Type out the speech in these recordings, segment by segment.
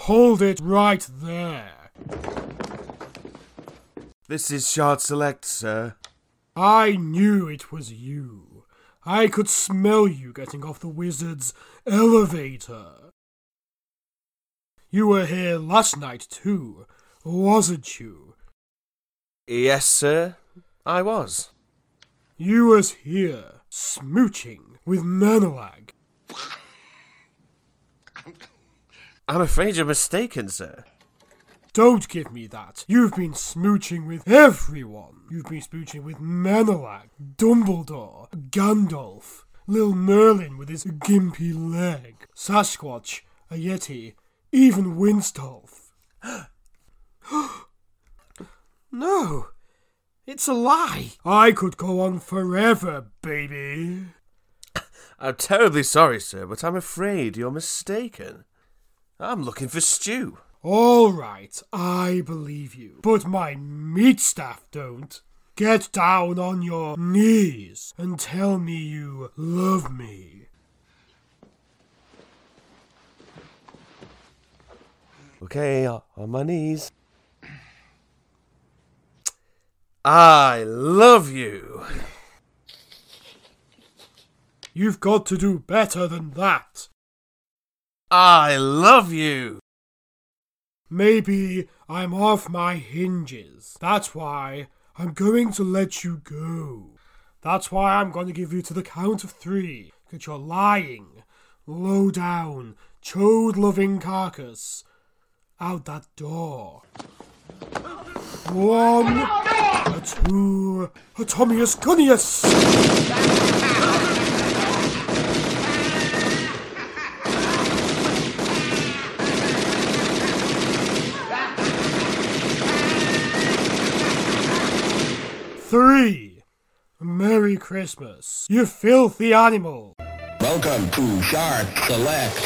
hold it right there. This is Shard Select, sir. I knew it was you. I could smell you getting off the wizard's elevator. You were here last night too, wasn't you? Yes, sir, I was. You was here, smooching with Menelag. I'm afraid you're mistaken, sir. Don't give me that. You've been smooching with everyone. You've been smooching with Menelag, Dumbledore, Gandalf, Lil Merlin with his gimpy leg, Sasquatch, a Yeti, even Winstolf. No, it's a lie. I could go on forever, baby. I'm terribly sorry, sir, but I'm afraid you're mistaken. I'm looking for Stu. All right, I believe you, but my meat staff don't. Get down on your knees and tell me you love me. Okay, on my knees. I love you. You've got to do better than that. I love you. Maybe I'm off my hinges. That's why I'm going to let you go. That's why I'm going to give you to the count of 3. Because you're lying, low down, chode-loving carcass out that door. 1, a 2, a Tommius Gunnius! 3. Merry Christmas, you filthy animal! Welcome to Shard Select.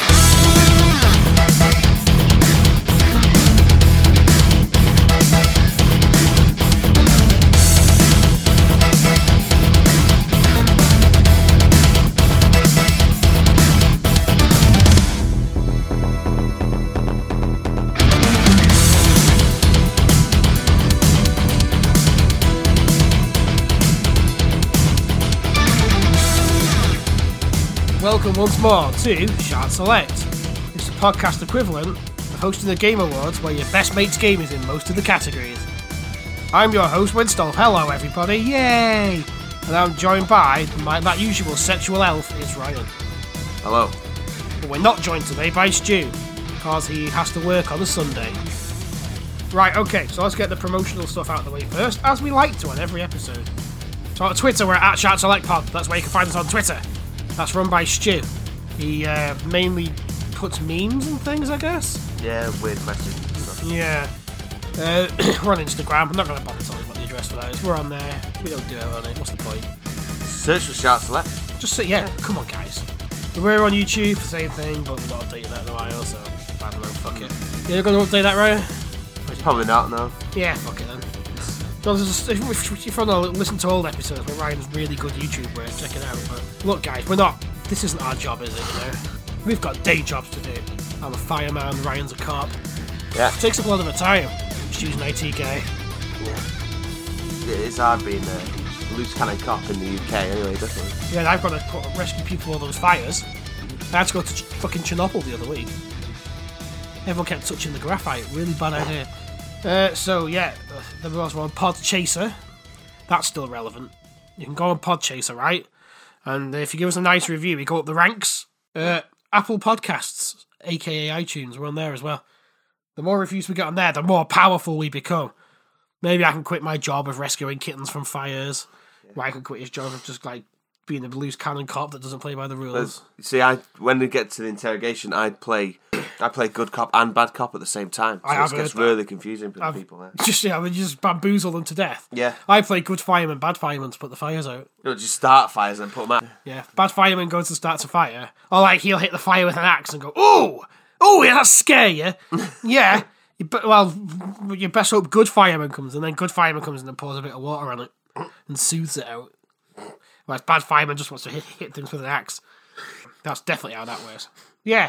Welcome once more to Shard Select. It's the podcast equivalent of hosting the Game Awards where your best mate's game is in most of the categories. I'm your host, Winstolf. Hello, everybody. Yay! And I'm joined by that usual sexual elf, is Ryan. Hello. But we're not joined today by Stu, because he has to work on a Sunday. Right, okay, so let's get the promotional stuff out of the way first, as we like to on every episode. So on Twitter, we're at Shard Select Pod. That's where you can find us on Twitter. That's run by Stu. He mainly puts memes and things, I guess. Yeah, weird questions and stuff. Yeah. We're on Instagram. I'm not going to bother telling you what the address for that is. We're on there. We don't do it on it. What's the point? Search for Shard Select. Just say, yeah, come on, guys. We're on YouTube, same thing, but we've not updated that in a while, so I don't know, fuck it. You're going to update that, Ryan? Probably not, no. Yeah, fuck it then. No, if you want to listen to old episodes where Ryan's really good YouTube work, check it out. But look, guys, this isn't our job, is it? You know, we've got day jobs to do. I'm a fireman, Ryan's a cop. Yeah. It takes up a lot of our time. Stu's an IT guy. Yeah. It is hard being a loose cannon cop in the UK, anyway, definitely. Yeah, and I've got to rescue people from all those fires. I had to go to fucking Chernobyl the other week. Everyone kept touching the graphite. Really bad idea. So yeah, then we're also on Podchaser. That's still relevant. You can go on Podchaser, right? And if you give us a nice review, we go up the ranks. Apple Podcasts, aka iTunes, we're on there as well. The more reviews we get on there, the more powerful we become. Maybe I can quit my job of rescuing kittens from fires. Yeah. Or I can quit his job of just like being a loose cannon cop that doesn't play by the rules. See, when we get to the interrogation, I play good cop and bad cop at the same time. So it gets really confusing for people there. Just bamboozle them to death. Yeah. I play good fireman, bad fireman to put the fires out. You don't just start fires and put them out. Yeah, bad fireman goes to start a fire. Or like he'll hit the fire with an axe and go, oh, yeah, that scare you. Yeah. You best hope good fireman comes, and then good fireman comes in and pours a bit of water on it and soothes it out. Whereas bad fireman just wants to hit things with an axe. That's definitely how that works. Yeah.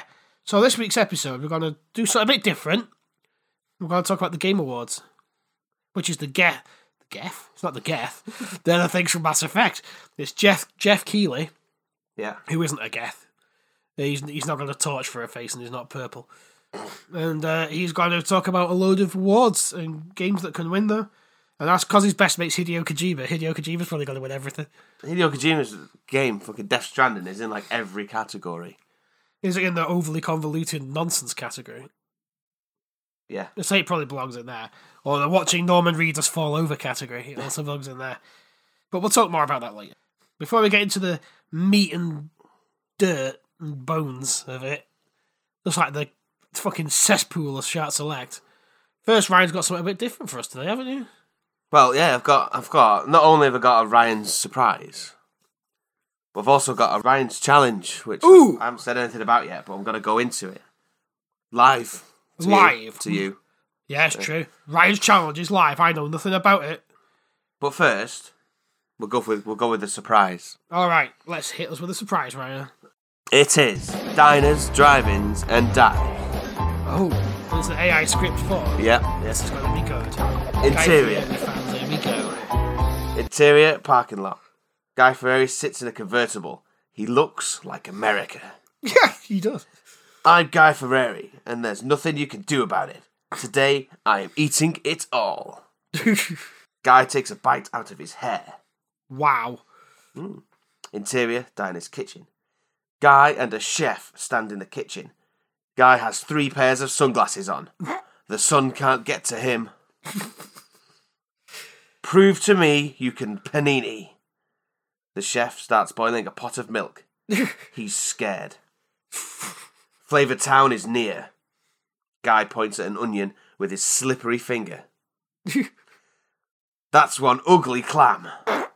So this week's episode, we're going to do something a bit different. We're going to talk about the Game Awards, which is the Geth. It's not the Geth. They're the things from Mass Effect. It's Jeff Keighley. Yeah. Who isn't a Geth. He's not got a torch for a face and he's not purple. And he's going to talk about a load of awards and games that can win them. And that's because his best mate's Hideo Kojima. Hideo Kojima's probably going to win everything. Hideo Kojima's game, fucking Death Stranding, is in like every category. Is it in the overly convoluted nonsense category? Yeah. I'd say it probably belongs in there. Or the watching Norman Reedus fall over category. It also belongs in there. But we'll talk more about that later. Before we get into the meat and dirt and bones of it, just like the fucking cesspool of Shart Select. First, Ryan's got something a bit different for us today, haven't you? Well, yeah, I've got. Not only have I got a Ryan's surprise, but I've also got a Ryan's challenge, which I haven't said anything about yet, but I'm going to go into it live. To you. Yeah, it's true. Ryan's challenge is live. I know nothing about it. But first, we'll go with the surprise. All right, let's hit us with a surprise, Ryan. It is Diners, Drive-Ins, and Dive. Oh, there's the AI script for. Yep. This is going to be good. Interior. Here we go. Interior parking lot. Guy Fieri sits in a convertible. He looks like America. Yeah, he does. I'm Guy Fieri, and there's nothing you can do about it. Today, I am eating it all. Guy takes a bite out of his hair. Wow. Interior, diner's kitchen. Guy and a chef stand in the kitchen. Guy has 3 pairs of sunglasses on. The sun can't get to him. Prove to me you can panini. The chef starts boiling a pot of milk. He's scared. Flavor Town is near. Guy points at an onion with his slippery finger. That's one ugly clam.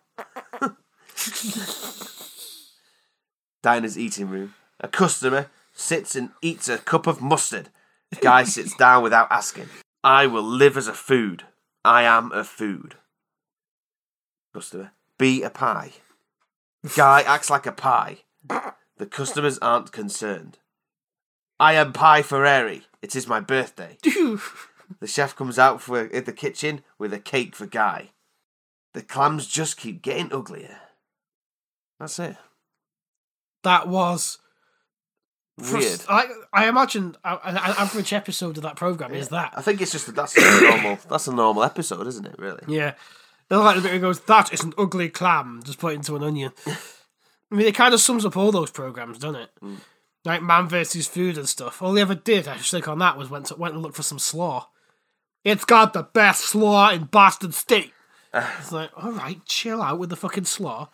Diner's eating room. A customer sits and eats a cup of mustard. Guy sits down without asking. I will live as a food. I am a food. Customer. Be a pie. Guy acts like a pie. The customers aren't concerned. I am Pie Fieri. It is my birthday. The chef comes out in the kitchen with a cake for Guy. The clams just keep getting uglier. That's it. That was weird. I imagine an average episode of that program is that. I think it's just that's a normal episode, isn't it? Really? Yeah. They're like the bit where it goes, that is an ugly clam, just put it into an onion. I mean, it kind of sums up all those programs, doesn't it? Like Man vs. Food and stuff. All they ever did, I think, on that was went and looked for some slaw. It's got the best slaw in Boston State. It's like, all right, chill out with the fucking slaw.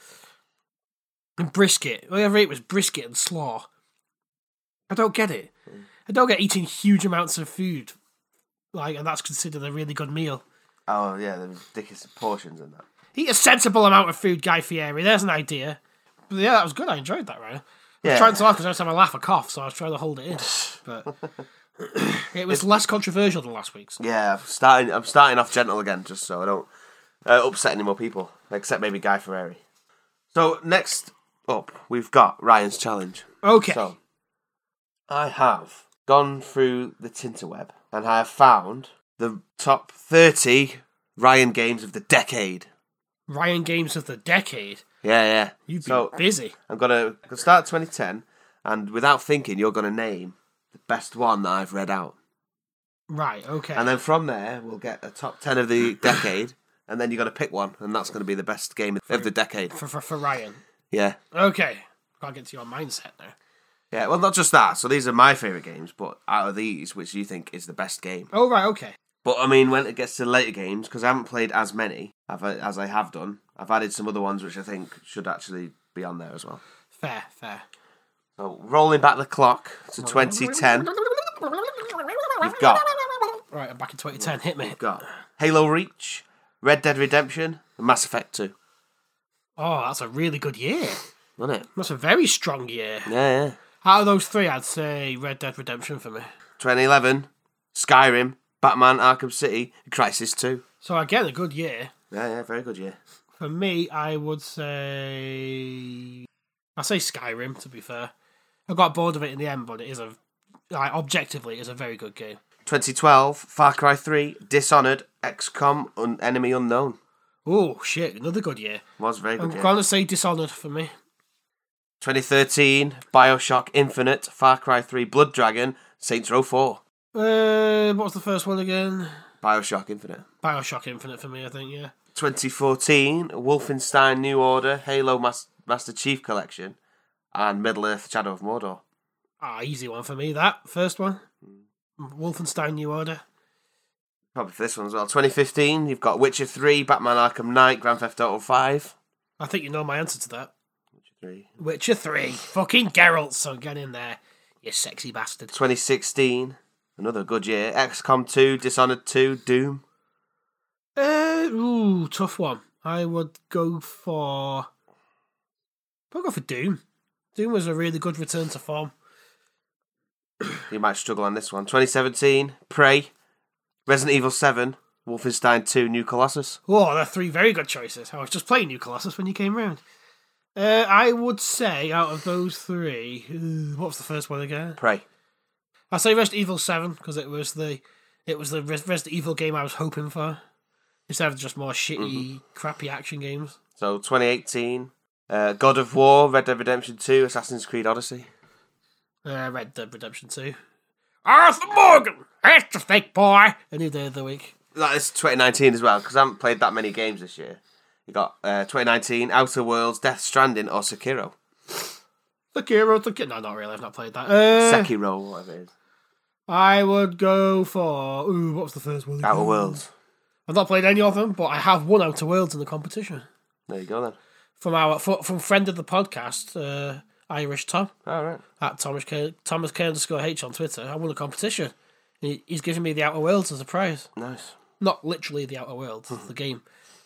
And brisket. All I ever ate was brisket and slaw. I don't get it. I don't get eating huge amounts of food, and that's considered a really good meal. Oh yeah, the ridiculous portions and that. Eat a sensible amount of food, Guy Fieri. There's an idea. But yeah, that was good. I enjoyed that, right? I was trying to laugh because every time I laugh, I cough, so I was trying to hold it in. But it was less controversial than last week's. Yeah, I'm starting off gentle again, just so I don't upset any more people, except maybe Guy Fieri. So next up, we've got Ryan's challenge. Okay. So I have gone through the Tinterweb and I have found the top 30 Ryan games of the decade. Ryan games of the decade? Yeah. You've been busy. I'm going to start 2010, and without thinking, you're going to name the best one that I've read out. Right, okay. And then from there, we'll get a top 10 of the decade, and then you've got to pick one, and that's going to be the best game of the decade. For Ryan? Yeah. Okay. Got to get to your mindset now. Yeah, well, not just that. So these are my favourite games, but out of these, which do you think is the best game? Oh, right, okay. But, I mean, when it gets to later games, because I haven't played as many as I have done, I've added some other ones which I think should actually be on there as well. Fair. So, rolling back the clock to 2010, we've got... Right, I'm back in 2010. Hit me. We've got Halo Reach, Red Dead Redemption, and Mass Effect 2. Oh, that's a really good year. Isn't it? That's a very strong year. Yeah. Out of those three, I'd say Red Dead Redemption for me. 2011, Skyrim, Batman Arkham City, Crysis 2. So again, a good year. Yeah, very good year. For me, I would say... I'd say Skyrim, to be fair. I got bored of it in the end, but it is a like, objectively, is a very good game. 2012, Far Cry 3, Dishonored, XCOM, Enemy Unknown. Oh, shit, another good year. Was very good I'm year. going to say Dishonored for me. 2013, Bioshock Infinite, Far Cry 3, Blood Dragon, Saints Row 4. What was the first one again? Bioshock Infinite. Bioshock Infinite for me, I think, yeah. 2014, Wolfenstein New Order, Halo Master Chief Collection, and Middle-earth Shadow of Mordor. Easy one for me, that. First one. Wolfenstein New Order. Probably for this one as well. 2015, you've got Witcher 3, Batman Arkham Knight, Grand Theft Auto 5. I think you know my answer to that. Witcher 3. Witcher 3. Fucking Geralt, so get in there, you sexy bastard. 2016, another good year. XCOM 2, Dishonored 2, Doom. Tough one. I would go for... I'll go for Doom. Doom was a really good return to form. You might struggle on this one. 2017, Prey, Resident Evil 7, Wolfenstein 2, New Colossus. Oh, they're three very good choices. I was just playing New Colossus when you came round. I would say, out of those three... what was the first one again? Prey. I'll say Resident Evil 7, because it was the Resident Evil game I was hoping for. Instead of just more shitty, crappy action games. So 2018, God of War, Red Dead Redemption 2, Assassin's Creed Odyssey. Red Dead Redemption 2. Arthur Morgan! That's the fake boy! Any day of the week. That is 2019 as well, because I haven't played that many games this year. You got 2019, Outer Worlds, Death Stranding, or Sekiro. Sekiro. No, not really. I've not played that. Sekiro, whatever it is. I would go for... what was the first one? Outer Worlds. I've not played any of them, but I have won Outer Worlds in the competition. There you go then. From friend of the podcast, Irish Tom. All right. At Thomas K_H on Twitter. I won a competition. He's giving me the Outer Worlds as a prize. Nice. Not literally the Outer Worlds, the game.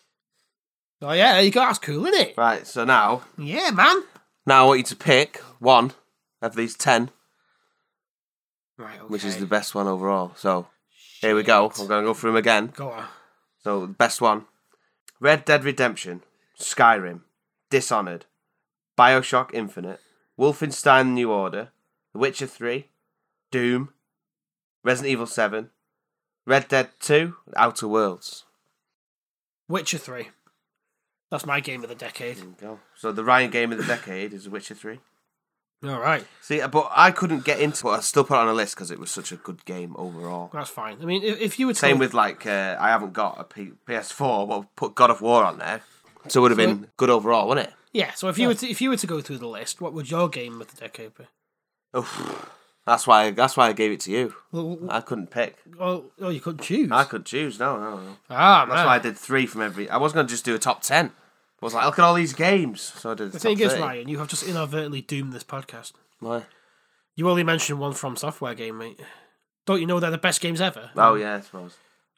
Oh yeah, there you go. That's cool, isn't it? Right, so now... Yeah, man. Now I want you to pick one of these 10, Right, okay. which is the best one overall. So, here we go. I'm going to go through them again. Go on. So, the best one. Red Dead Redemption, Skyrim, Dishonored, Bioshock Infinite, Wolfenstein New Order, The Witcher 3, Doom, Resident Evil 7, Red Dead 2, Outer Worlds. Witcher 3. That's my game of the decade. There you go. So the Ryan game of the decade is The Witcher 3. All right. See, but I couldn't get into it. I still put it on a list because it was such a good game overall. That's fine. I mean, if you were Same with, like, I haven't got a PS4, but put God of War on there. So it would have been good overall, wouldn't it? Yeah, so if you were to go through the list, what would your game of the decade be? Oof. That's why I gave it to you. Well, I couldn't pick. Oh, you couldn't choose. I could choose. No. Ah, man. That's why I did 3 from every. I was going to just do a top 10. I was like, look at all these games. So I did. The top thing is, 30. Ryan, you have just inadvertently doomed this podcast. Why? You only mentioned one From Software game, mate. Don't you know they're the best games ever? Oh yeah, I suppose.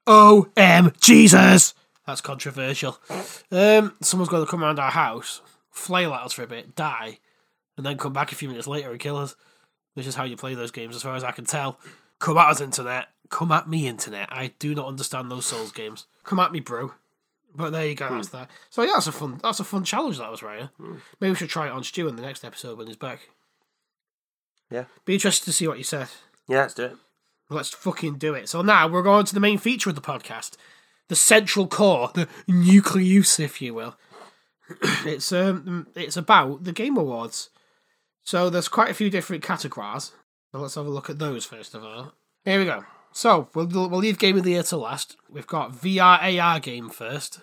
Jesus! That's controversial. Someone's going to come around our house, flail at us for a bit, die, and then come back a few minutes later and kill us. Which is how you play those games, as far as I can tell. Come at us, internet. Come at me, internet. I do not understand those Souls games. Come at me, bro. But there you go. That's that. So yeah, that's a fun challenge. That was, Ryan. Maybe we should try it on Stu in the next episode when he's back. Yeah. Be interested to see what you said. Yeah, let's do it. Let's fucking do it. So now we're going to the main feature of the podcast, the central core, the nucleus, if you will. It's about the Game Awards. So there's quite a few different categories. So let's have a look at those first of all. Here we go. So we'll leave Game of the Year to last. We've got VR AR game first.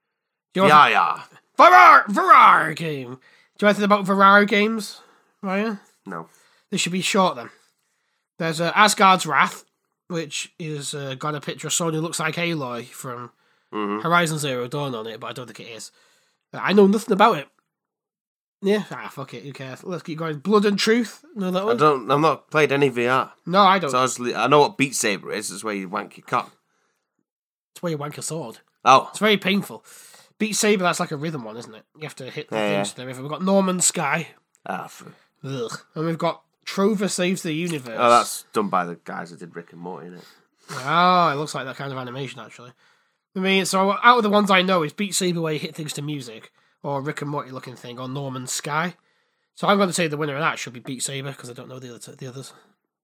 Yeah. VR game. Do you know anything about VR games, Ryan? No. This should be short then. There's Asgard's Wrath, which is got a picture of someone who looks like Aloy from Horizon Zero Dawn on it, but I don't think it is. I know nothing about it. Yeah, fuck it, who cares? Let's keep going. Blood and Truth, know that one? I've not played any VR. No, I don't. So I know what Beat Saber is. It's where you wank your cock. It's where you wank a sword. Oh. It's very painful. Beat Saber, that's like a rhythm one, isn't it? You have to hit the things to the river. We've got Norman Sky. Ugh. And we've got Trover Saves the Universe. Oh, that's done by the guys that did Rick and Morty, isn't it? Oh, it looks like that kind of animation, actually. I mean, so out of the ones I know is Beat Saber where you hit things to music, or Rick and Morty looking thing, or Norman Sky. So I'm going to say the winner of that should be Beat Saber, because I don't know the others.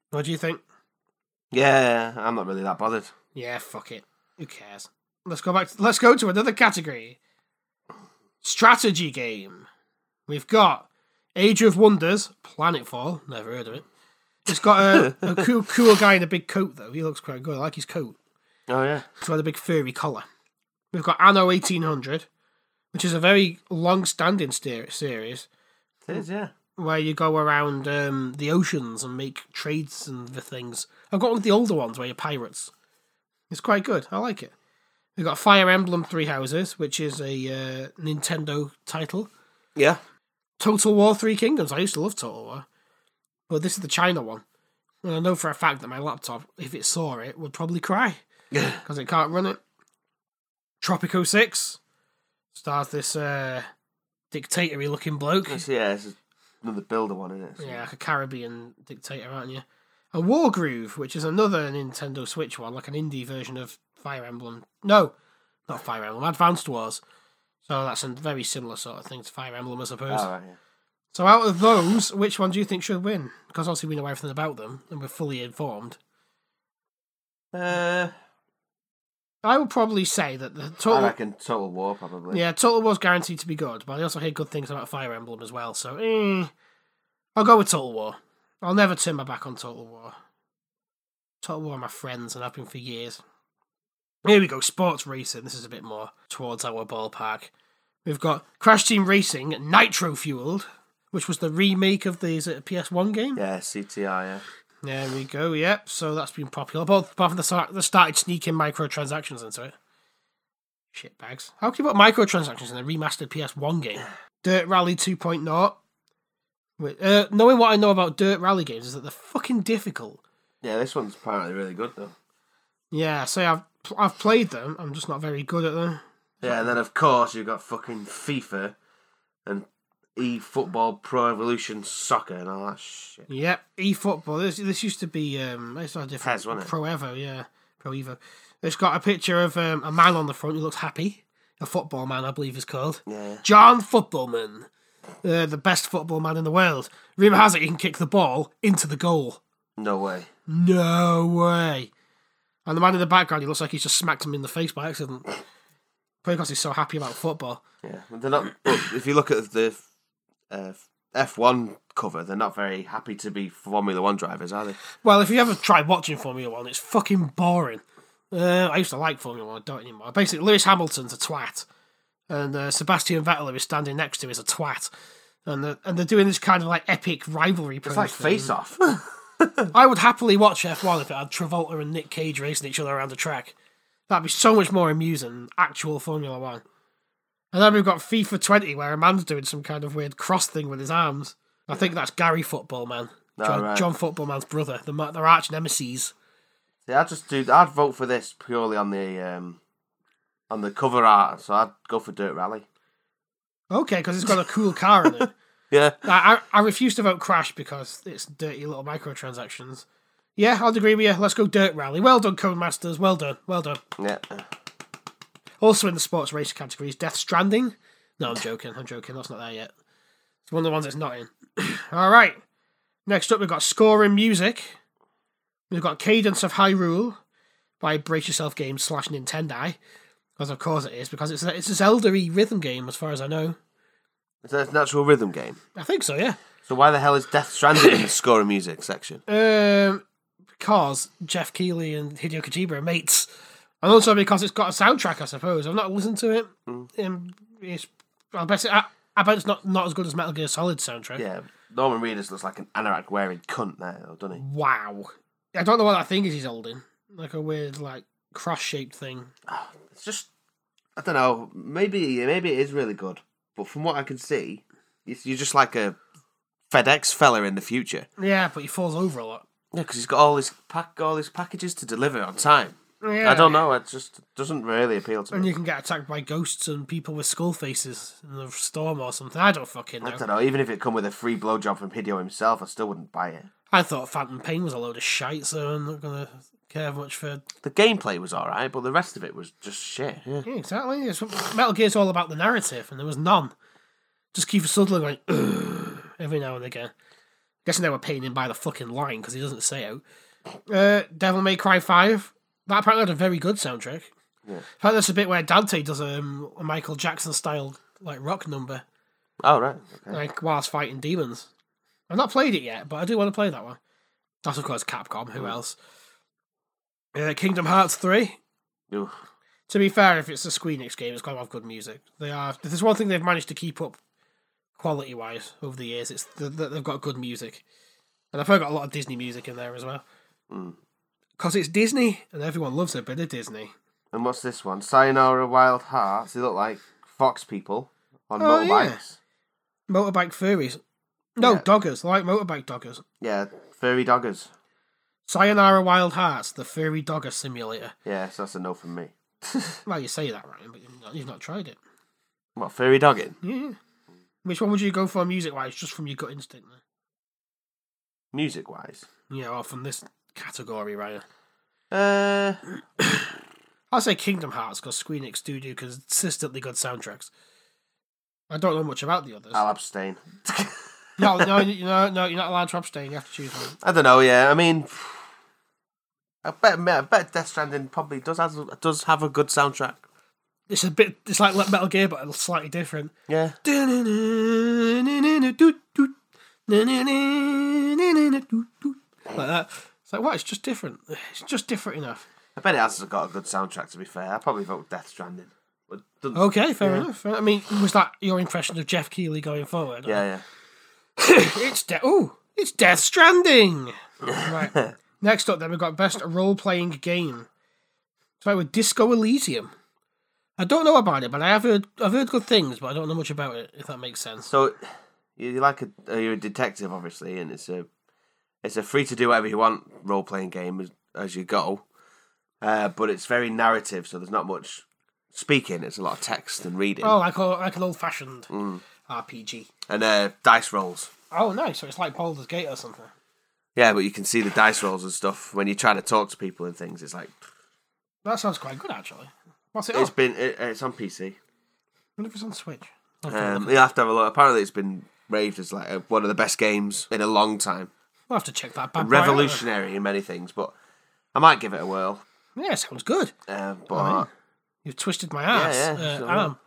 What do you think? Yeah, I'm not really that bothered. Yeah, fuck it. Who cares? Let's go to another category. Strategy game. We've got Age of Wonders, Planetfall. Never heard of it. It's got a cool guy in a big coat, though. He looks quite good. I like his coat. Oh, yeah. It's got a big furry collar. We've got Anno 1800, which is a very long-standing series. It is, yeah. Where you go around the oceans and make trades and the things. I've got one of the older ones where you're pirates. It's quite good. I like it. We've got Fire Emblem Three Houses, which is a Nintendo title. Yeah. Total War Three Kingdoms. I used to love Total War. But this is the China one. And I know for a fact that my laptop, if it saw it, would probably cry. Because it can't run it. Tropico 6. Stars this dictator-y looking bloke. It's another builder one, isn't it? So. Yeah, like a Caribbean dictator, aren't you? And Wargroove, which is another Nintendo Switch one, like an indie version of Fire Emblem. No, not Fire Emblem, Advanced Wars. So that's a very similar sort of thing to Fire Emblem, I suppose. Oh, right, yeah. So out of those, which one do you think should win? Because obviously we know everything about them, and we're fully informed. I would probably say that the I reckon Total War, probably. Yeah, Total War's guaranteed to be good, but I also hear good things about Fire Emblem as well, so I'll go with Total War. I'll never turn my back on Total War. Total War are my friends, and I've been for years. Here we go, sports racing. This is a bit more towards our ballpark. We've got Crash Team Racing Nitro Fueled, which was the remake of the PS1 game. Yeah, CTR, yeah. There we go, yep. So that's been popular. Apart from they started sneaking microtransactions into it. Shitbags. How can you put microtransactions in a remastered PS1 game? Dirt Rally 2.0. Knowing what I know about Dirt Rally games is that they're fucking difficult. Yeah, this one's apparently really good, though. Yeah, so I've played them. I'm just not very good at them. Yeah, and then of course you've got fucking FIFA and eFootball Pro Evolution Soccer and all that shit. Yep, eFootball. This used to be it's not different. PES, wasn't it? Pro Evo, yeah, Pro Evo. It's got a picture of a man on the front who looks happy. A football man, I believe, is called. Yeah. John Footballman, the best football man in the world. Rumour has it he can kick the ball into the goal. No way. No way. And the man in the background, he looks like he's just smacked him in the face by accident. Probably because he's so happy about football. Yeah, they're not. But if you look at the F1 cover, they're not very happy to be Formula 1 drivers, are they? Well, if you ever tried watching Formula 1, it's fucking boring. I used to like Formula 1, I don't anymore. Basically, Lewis Hamilton's a twat. And Sebastian Vettel, who is standing next to him, is a twat. And they're doing this kind of like epic rivalry. It's like Face Off. I would happily watch F1 if it had Travolta and Nick Cage racing each other around the track. That'd be so much more amusing than actual Formula 1. And then we've got FIFA 20, where a man's doing some kind of weird cross thing with his arms. I think that's Gary Football Man. John Football Man's brother. Their arch nemesis. Yeah, I'd vote for this purely on the cover art, so I'd go for Dirt Rally. Okay, because it's got a cool car in it. Yeah. I refuse to vote Crash because it's dirty little microtransactions. Yeah, I'll agree with you. Let's go Dirt Rally. Well done, Codemasters. Well done. Well done. Yeah. Also in the sports race category is Death Stranding. No, I'm joking. That's not there yet. It's one of the ones it's not in. All right. Next up, we've got Score and Music. We've got Cadence of Hyrule by Brace Yourself Games / Nintendo. Because of course it is, because it's a Zelda-y rhythm game as far as I know. Is that an actual rhythm game? I think so, yeah. So why the hell is Death Stranding in the Score and Music section? Because Jeff Keighley and Hideo Kojima are mates. And also because it's got a soundtrack, I suppose. I've not listened to it. I bet it's not as good as Metal Gear Solid soundtrack. Yeah, Norman Reedus looks like an anorak wearing cunt there, though, doesn't he? Wow. I don't know what that thing is he's holding. Like a weird, cross-shaped thing. It's just, I don't know. Maybe it is really good, but from what I can see, you're just like a FedEx fella in the future. Yeah, but he falls over a lot. Yeah, because he's got all these packages to deliver on time. Yeah. I don't know. It just doesn't really appeal to me. And you can get attacked by ghosts and people with skull faces in a storm or something. I don't fucking know. I don't know. Even if it come with a free blowjob from Hideo himself, I still wouldn't buy it. I thought Phantom Pain was a load of shite, so I'm not going to care much for... The gameplay was alright, but the rest of it was just shit. Yeah, exactly. Metal Gear's all about the narrative, and there was none. Just Kiefer Sutherland going, ugh, every now and again. Guessing they were paying him by the fucking line because he doesn't say out. Devil May Cry 5. That apparently had a very good soundtrack. Yeah. In fact, there's a bit where Dante does a Michael Jackson style like rock number, Oh, right. Okay. like whilst fighting demons. I've not played it yet, but I do want to play that one. That's of course Capcom. Who else? Kingdom Hearts 3. Ooh. To be fair, if it's a Square Enix game, it's got to have good music. If there's one thing they've managed to keep up quality-wise over the years, it's that they've got good music. And I've heard got a lot of Disney music in there as well. Because it's Disney, and everyone loves a bit of Disney. And what's this one? Sayonara Wild Hearts. They look like fox people on Oh, motorbikes. Yeah. Motorbike furries. No, Yeah. doggers. They're like motorbike doggers. Yeah, furry doggers. Sayonara Wild Hearts, the furry dogger simulator. Yeah, so that's a no from me. Well, you say that, Ryan, but you've not tried it. What, furry dogging? Yeah. Which one would you go for music-wise, just from your gut instinct? Music-wise? Yeah, or from this category, Ryan? Uh, I'll say Kingdom Hearts, because Square Enix do consistently good soundtracks. I don't know much about the others. I'll abstain. No, you're not allowed to abstain. You have to choose one. I don't know, yeah. I mean, I bet Death Stranding probably does have a good soundtrack. It's like Metal Gear, but slightly different. Yeah. Like that. It's like, what? It's just different. It's just different enough. I bet it has got a good soundtrack, to be fair. I'd probably vote Death Stranding. But Okay, fair enough. I mean, was that your impression of Jeff Keighley going forward? Yeah. It's Death Stranding! Right. Next up, then, we've got Best Role-Playing Game. So with Disco Elysium. I don't know about it, but I've heard good things, but I don't know much about it, if that makes sense. So, you're a detective, obviously, and it's a free to do whatever you want role playing game as you go, but it's very narrative, so there's not much speaking. It's a lot of text and reading. Oh, like an old-fashioned RPG. And dice rolls. Oh, nice. So it's like Baldur's Gate or something. Yeah, but you can see the dice rolls and stuff when you try to talk to people and things. It's like That sounds quite good, actually. What's it it's on? it's on PC. I wonder if it's on Switch. You have to have a look. Apparently, it's been raved as like one of the best games in a long time. We'll have to check that bad boy out. Revolutionary in many things, but I might give it a whirl. Yeah, sounds good. But You've twisted my ass. Yeah, sure. Arm.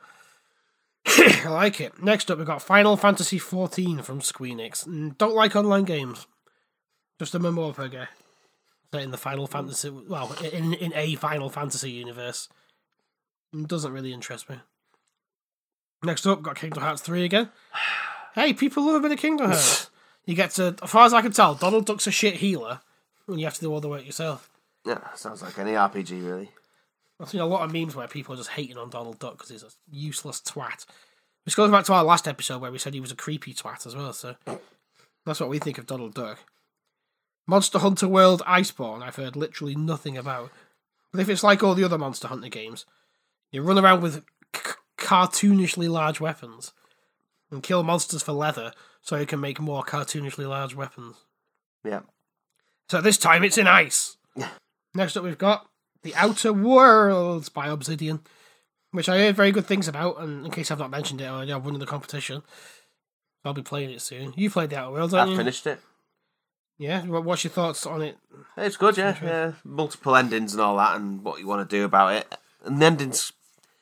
I like it. Next up, we've got Final Fantasy XIV from Square Enix. Don't like online games. Just a MMORPG. Set in the Final Fantasy... Well, in a Final Fantasy universe. It doesn't really interest me. Next up, we've got Kingdom Hearts 3 again. Hey, people love a bit of Kingdom Hearts. You get to... As far as I can tell, Donald Duck's a shit healer. And you have to do all the work yourself. yeah, sounds like any RPG really. I've seen a lot of memes where people are just hating on Donald Duck because he's a useless twat. Which goes back to our last episode where we said he was a creepy twat as well, so that's what we think of Donald Duck. Monster Hunter World Iceborne, I've heard literally nothing about. But if it's like all the other Monster Hunter games, you run around with cartoonishly large weapons and kill monsters for leather so you can make more cartoonishly large weapons. Yeah. So this time it's in ice. Next up we've got The Outer Worlds by Obsidian, which I heard very good things about, and in case I've not mentioned it already, I've won the competition. I'll be playing it soon. You played The Outer Worlds, haven't I you? finished it. Yeah? What's your thoughts on it? It's good, yeah. Multiple endings and all that, and what you want to do about it. And the endings...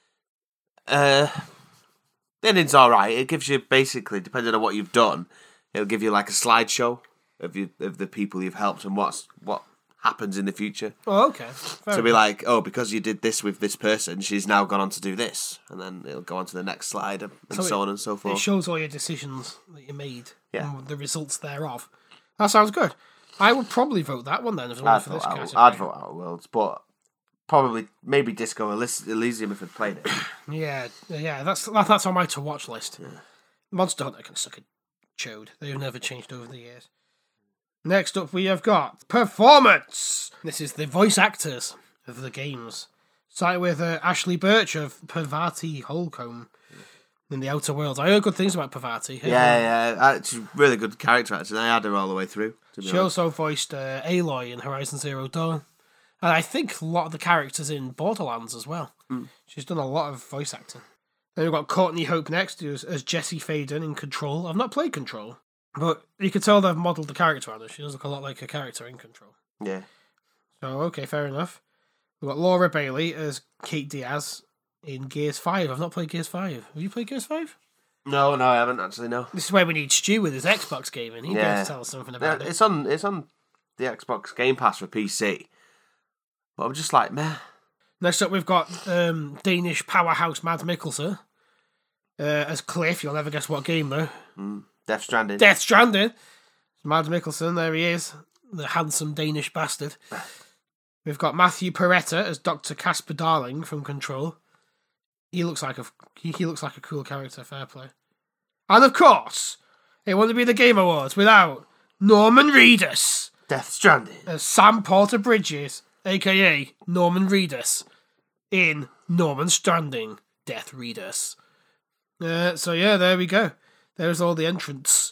the ending's alright. It gives you, basically, depending on what you've done, it'll give you like a slideshow of the people you've helped and what happens in the future. Oh, okay. Fair So be enough. like, oh, because you did this with this person, she's now gone on to do this. And then it'll go on to the next slide and so on and so It forth. shows all your decisions that you made Yeah. and the results thereof. That sounds good. I would probably vote that one then. If I'd for this vote category. Outer Worlds, but probably maybe Disco Elysium if I'd played it. Yeah. That's on my to watch list. Monster Hunter can suck a chode. They've never changed over the years. Next up, we have got Performance. This is the voice actors of the games. Starting with Ashley Birch of Parvati Holcomb in The Outer Worlds. I heard good things about Parvati. Yeah. She's a really good character, actually. I had her all the way through. To be She honest. also voiced Aloy in Horizon Zero Dawn. And I think a lot of the characters in Borderlands as well. She's done a lot of voice acting. Then we've got Courtney Hope next, who's as Jessie Faden in Control. I've not played Control. But you can tell they've modelled the character on her. She does look a lot like a character in Control. Yeah. So, okay, fair enough. We've got Laura Bailey as Kate Diaz in Gears 5. I've not played Gears 5. Have you played Gears 5? No, I haven't actually, no. This is where we need Stu with his Xbox gaming. He'd be able to tell us something about it. It's on the Xbox Game Pass for PC. But I'm just like, meh. Next up, we've got Danish powerhouse Mads Mikkelsen as Cliff. You'll never guess what game, though. Death Stranding. Death Stranding. Mads Mikkelsen, there he is. The handsome Danish bastard. We've got Matthew Peretta as Dr. Casper Darling from Control. He looks like a cool character, fair play. And of course, it wouldn't be the Game Awards without Norman Reedus Death Stranding. as Sam Porter Bridges, aka Norman Reedus, in Norman Stranding, Death Reedus. So yeah, there we go. There's all the entrants.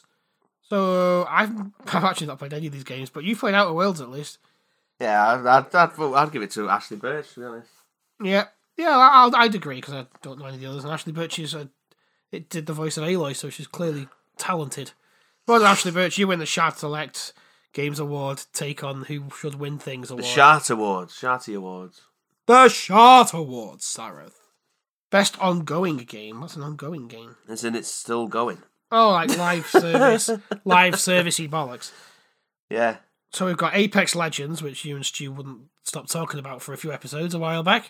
So I've actually not played any of these games, but you've played Outer Worlds at least. Yeah, I'd give it to Ashley Birch, to be honest. Yeah, I'd agree because I don't know any of the others. And Ashley Birch it did the voice of Aloy, so she's clearly talented. Well, Ashley Birch, you win the Shard Select Games Award. Take on Who Should Win Things Award. The Shart Awards. Sharty Awards. The Shard Awards, Sareth. Best ongoing game. What's an ongoing game? As in, it's still going. Oh, like live service, live servicey bollocks. Yeah. So we've got Apex Legends, which you and Stu wouldn't stop talking about for a few episodes a while back,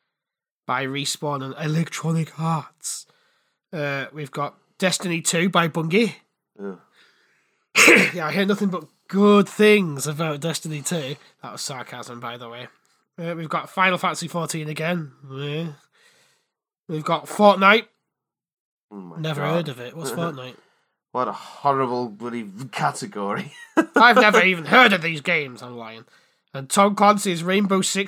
by Respawn and Electronic Arts. We've got Destiny 2 by Bungie. Ugh. Yeah, I hear nothing but good things about Destiny 2. That was sarcasm, by the way. We've got Final Fantasy 14 again. Yeah. We've got Fortnite. Oh my Never God. heard of it. What's Fortnite? What a horrible bloody category. I've never even heard of these games. I'm lying. And Tom Clancy's Rainbow Six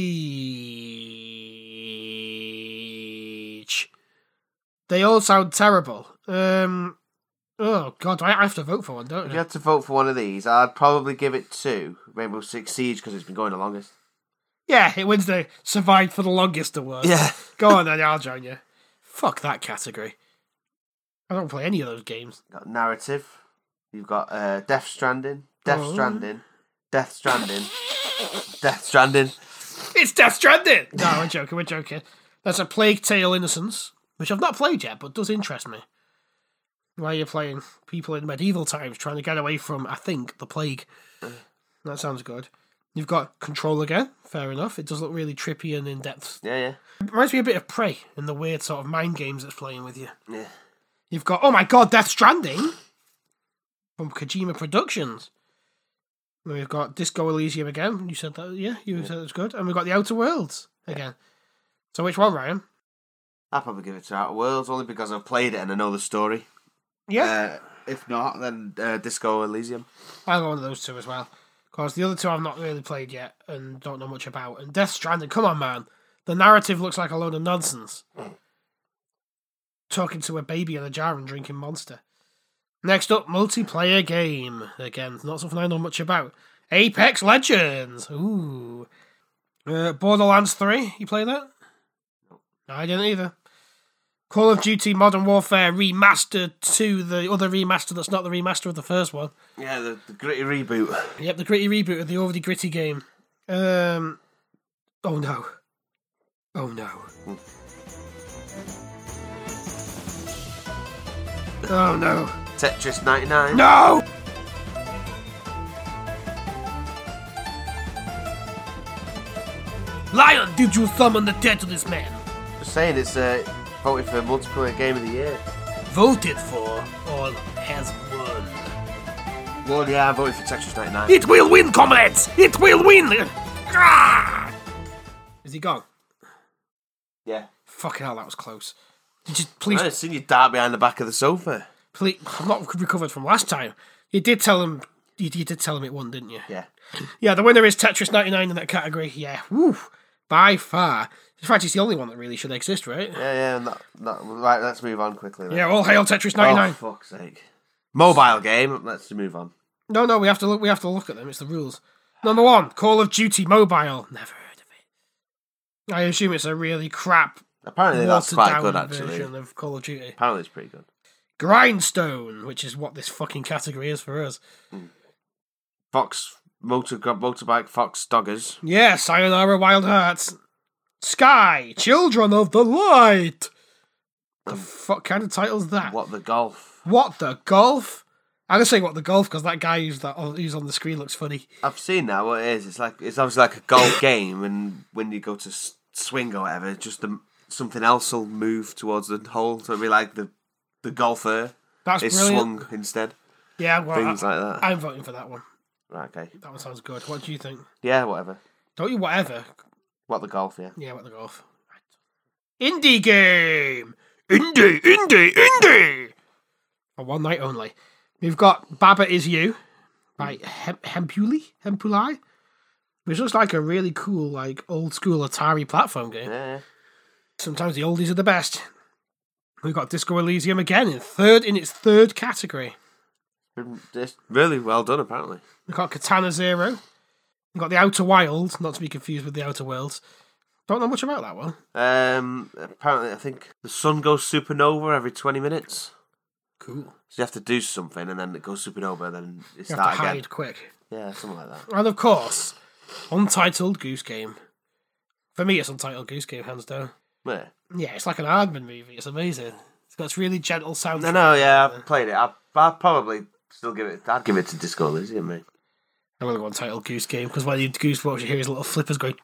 Siege. They all sound terrible. Oh God, I have to vote for one, don't If I? you had to vote for one of these, I'd probably give it to Rainbow Six Siege because it's been going the longest. Yeah, it wins the Survived for the Longest award. Yeah. Go on then, I'll join you. Fuck that category. I don't play any of those games. Got narrative. You've got Death Stranding. Death Oh. Stranding. Death Stranding. Death Stranding. It's Death Stranding! No, we're joking. There's a Plague Tale Innocence, which I've not played yet, but does interest me. Why you're playing people in medieval times trying to get away from, I think, the plague. That sounds good. You've got Control again, fair enough. It does look really trippy and in-depth. Yeah. It reminds me a bit of Prey in the weird sort of mind games it's playing with you. Yeah. You've got, oh my God, Death Stranding from Kojima Productions. And we've got Disco Elysium again. You said that, yeah? You said it was good. And we've got The Outer Worlds again. So which one, Ryan? I'd probably give it to Outer Worlds only because I've played it and I know the story. Yeah. If not, then Disco Elysium. I'll go one of those two as well. Because the other two I've not really played yet and don't know much about. And Death Stranding, come on, man. The narrative looks like a load of nonsense. Talking to a baby in a jar and drinking Monster. Next up, multiplayer game. Again, not something I know much about. Apex Legends. Ooh. Borderlands 3. You play that? No, I didn't either. Call of Duty Modern Warfare Remastered to the other remaster that's not the remaster of the first one. Yeah, the gritty reboot. Yep, the gritty reboot of the already gritty game. Oh no. Oh no. Oh no. Tetris 99. No! Lion, did you summon the dead to this man? Just saying, it's voted for multiplayer game of the year. Voted for or has won. Well, yeah, I voted for Tetris 99. It will win, comrades! It will win! Ah! Is he gone? Yeah. Fucking hell, that was close. Did you please... I've seen you dart behind the back of the sofa. Please, I'm not recovered from last time. You did tell him it won, didn't you? Yeah. Yeah, the winner is Tetris 99 in that category. Yeah, woo, by far. In fact, it's the only one that really should exist, right? Yeah, right, let's move on quickly then. Yeah, all hail Tetris 99. Oh, fuck's sake. Mobile game, let's move on. No, we have to look at them. It's the rules. Number 1, Call of Duty Mobile. Never heard of it. I assume it's a really crap, Apparently that's quite watered-down good, actually. version of Call of Duty. Apparently it's pretty good. Grindstone, which is what this fucking category is for us. Fox Motorbike Fox Doggers. Yeah, Sayonara Wild Hearts. Sky, Children of the Light. The fuck kind of title's that? What the golf? What the golf? I'm gonna say what the golf because that guy who's on the screen looks funny. I've seen that. What it is? It's obviously like a golf game, and when you go to swing or whatever, just something else will move towards the hole. So it'll be like the golfer That's is brilliant. swung instead. Yeah, well, Things like that. I'm voting for that one. Right, okay. That one sounds good. What do you think? Yeah, whatever. Don't you whatever? What the golf? Yeah. Yeah, what the golf? Indie game. Indie. For one night only. We've got Baba Is You by Hempuli, which looks like a really cool, like old school Atari platform game. Yeah. Sometimes the oldies are the best. We've got Disco Elysium again in its third category. It's really well done, apparently. We've got Katana Zero. We've got The Outer Wilds, not to be confused with The Outer Worlds. Don't know much about that one. Apparently, I think the sun goes supernova every 20 minutes. Cool. So you have to do something, and then it goes supernova, and then it You starts have to again. hide quick. Yeah, something like that. And of course, Untitled Goose Game. For me, it's Untitled Goose Game, hands down. Yeah. Yeah, it's like an Aardman movie. It's amazing. It's got this really gentle sound. No, yeah, I've played it. I'd probably still give it. I'd give it to Disco Elysium, mate. I'm going to go Untitled Goose Game because when you goose watch, you hear his little flippers going.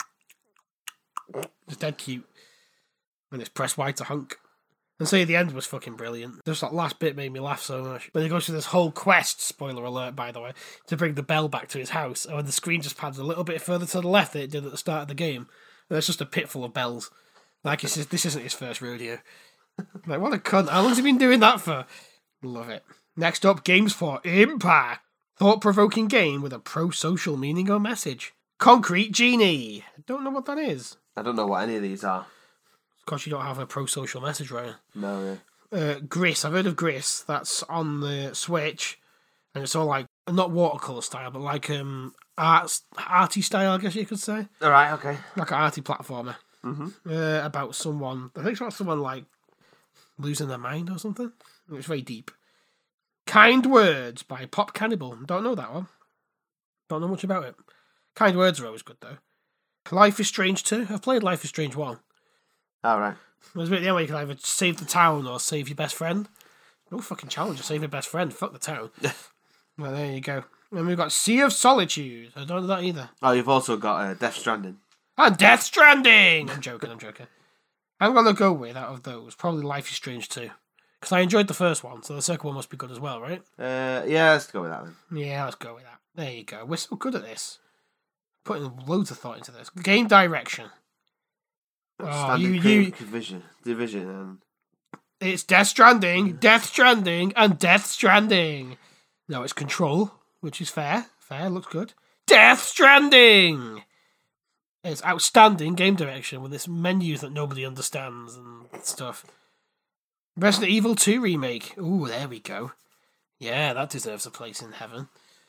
It's dead cute. And it's press Y to hunk. And say the end was fucking brilliant. Just that last bit made me laugh so much. When he goes through this whole quest, spoiler alert by the way, to bring the bell back to his house, and when the screen just pans a little bit further to the left than it did at the start of the game, and there's just a pit full of bells. Like, this isn't his first rodeo. Like, what a cunt. How long's he been doing that for? Love it. Next up, Games for Impact. Thought-provoking game with a pro-social meaning or message. Concrete Genie. Don't know what that is. I don't know what any of these are. Because you don't have a pro-social message, right? No, yeah. Gris. I've heard of Gris. That's on the Switch. And it's all like, not watercolour style, but like arty style, I guess you could say. All right, okay. Like an arty platformer. Mm-hmm. About someone, I think it's about someone like losing their mind or something. It's very deep. Kind Words by Pop Cannibal. Don't know that one. Don't know much about it. Kind Words are always good though. Life is Strange 2. I've played Life is Strange 1. All right. It was a bit the end where you can either save the town or save your best friend. No fucking challenge to save your best friend. Fuck the town. Well, there you go. And we've got Sea of Solitude. I don't know that either. Oh, you've also got Death Stranding. And Death Stranding! I'm joking. I'm going to go with, out of those, probably Life is Strange 2. Because I enjoyed the first one, so the second one must be good as well, right? Yeah, let's go with that then. Yeah, let's go with that. There you go. We're so good at this. Putting loads of thought into this. Game direction. Division. And... It's Death Stranding, Death Stranding, and Death Stranding. No, it's Control, which is fair. Fair, looks good. Death Stranding! It's outstanding game direction with its menus that nobody understands and stuff. Resident Evil 2 remake. Ooh, there we go. Yeah, that deserves a place in heaven.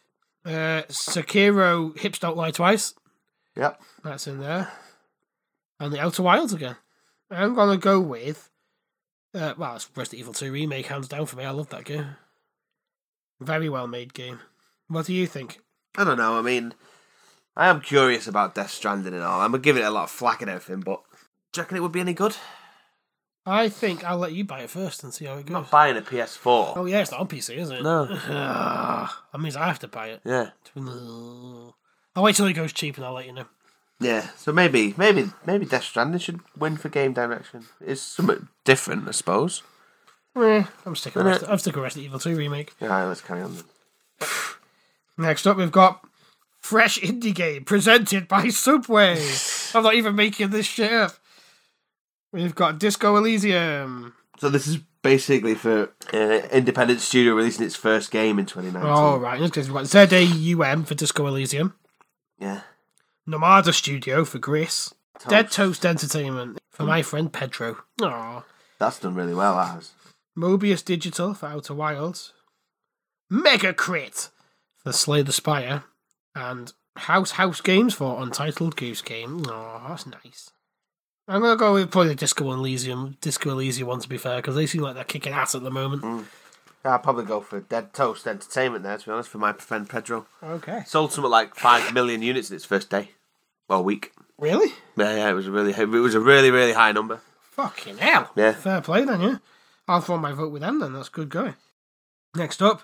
Sekiro Hips Don't Lie Twice. Yep. That's in there. And the Outer Wilds again. I'm going to go with... it's Resident Evil 2 remake, hands down for me. I love that game. Very well made game. What do you think? I don't know. I mean, I am curious about Death Stranding and all. I'm giving it a lot of flack and everything, but do you reckon it would be any good? I think I'll let you buy it first and see how it goes. I'm not buying a PS4. Oh yeah, it's not on PC, is it? No. That means I have to buy it. Yeah. I'll wait till it goes cheap and I'll let you know. Yeah, so maybe Death Stranding should win for game direction. It's something different, I suppose. I'm sticking with Resident Evil 2 remake. Alright, let's carry on then. Next up, we've got Fresh Indie Game presented by Subway. I'm not even making this shit up. We've got Disco Elysium. So this is basically for independent studio releasing its first game in 2019. Oh, right. We've got ZAUM for Disco Elysium. Yeah. Nomada Studio for Gris. Dead Toast Entertainment for my friend Pedro. Aww. That's done really well, that has. Mobius Digital for Outer Wilds. Mega Crit for Slay the Spire. And House Games for Untitled Goose Game. Oh, that's nice. I'm going to go with probably the Disco Elysium one, to be fair, because they seem like they're kicking ass at the moment. I'll probably go for Dead Toast Entertainment there, to be honest, for my friend Pedro. Okay. Sold something like 5 million units in its first day. Well, week. Really? Yeah, it was a really, really high number. Fucking hell. Yeah. Fair play then, yeah. I'll throw my vote with them then, that's good going. Next up,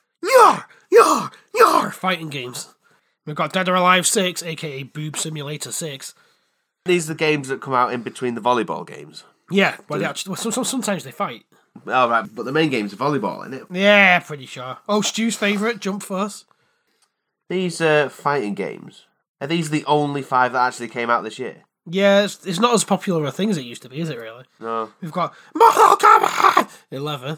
Yar! Fighting games. We've got Dead or Alive 6, aka Boob Simulator 6. These are the games that come out in between the volleyball games. Yeah, but sometimes they fight. Oh, right, but the main game's volleyball, isn't it? Yeah, pretty sure. Oh, Stu's favourite, Jump Force. These fighting games, are these the only 5 that actually came out this year? Yeah, it's not as popular a thing as it used to be, is it really? No. We've got Mortal Kombat 11,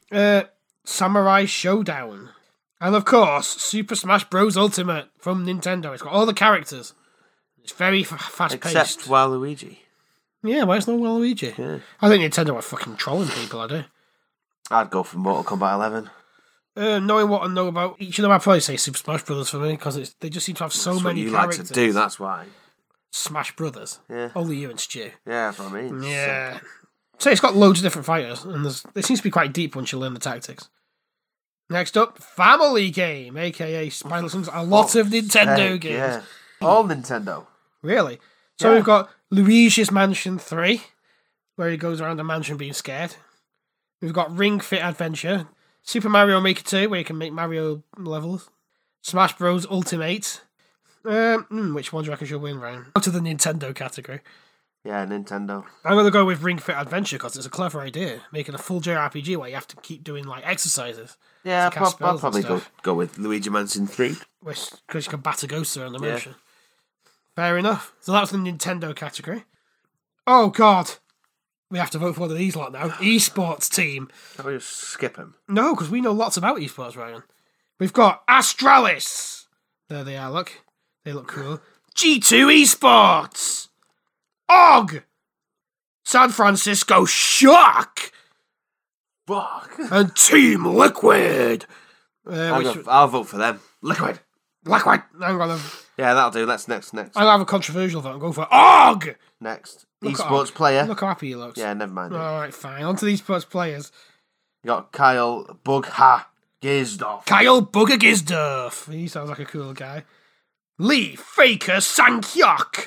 Samurai Showdown, and of course Super Smash Bros. Ultimate from Nintendo. It's got all the characters. It's very fast paced. Except Waluigi. Yeah, why is no Waluigi? Yeah. I think Nintendo are fucking trolling people. I do. I'd go for Mortal Kombat 11. Knowing what I know about each of them, I'd probably say Super Smash Brothers for me because they just seem to have so That's many what you characters. like to do, that's why. Smash Brothers. Yeah. Only you and Stu. Yeah, that's what I mean. Yeah. So it's got loads of different fighters, and it seems to be quite deep once you learn the tactics. Next up, Family Game, aka Spinal Songs. A lot of Nintendo games. Yeah. All Nintendo. Really? So we've got Luigi's Mansion 3, where he goes around the mansion being scared. We've got Ring Fit Adventure, Super Mario Maker 2, where you can make Mario levels, Smash Bros. Ultimate. Which one do you reckon should win, Ryan? Go to the Nintendo category. Yeah, Nintendo. I'm going to go with Ring Fit Adventure because it's a clever idea, making a full JRPG where you have to keep doing like exercises. Yeah, I'll probably go with Luigi Mansion 3. Because you can batter ghosts around the mansion. Fair enough. So that's the Nintendo category. Oh, God. We have to vote for one of these lot now. Esports team. Can we just skip them? No, because we know lots about esports, Ryan. We've got Astralis. There they are, look. They look cool. G2 Esports. OG. San Francisco Shock. Fuck. And Team Liquid. I'll vote for them. Liquid. I'm going to... Yeah, that'll do. Let's next. I'll have a controversial vote and go for OG. Next. Look Esports player. Look how happy he looks. Yeah, never mind. Alright, fine. On to the esports players. You got Kyle Bugha Gizdorf. Kyle Bugha-Gizdorf. He sounds like a cool guy. Lee Faker Sankyok.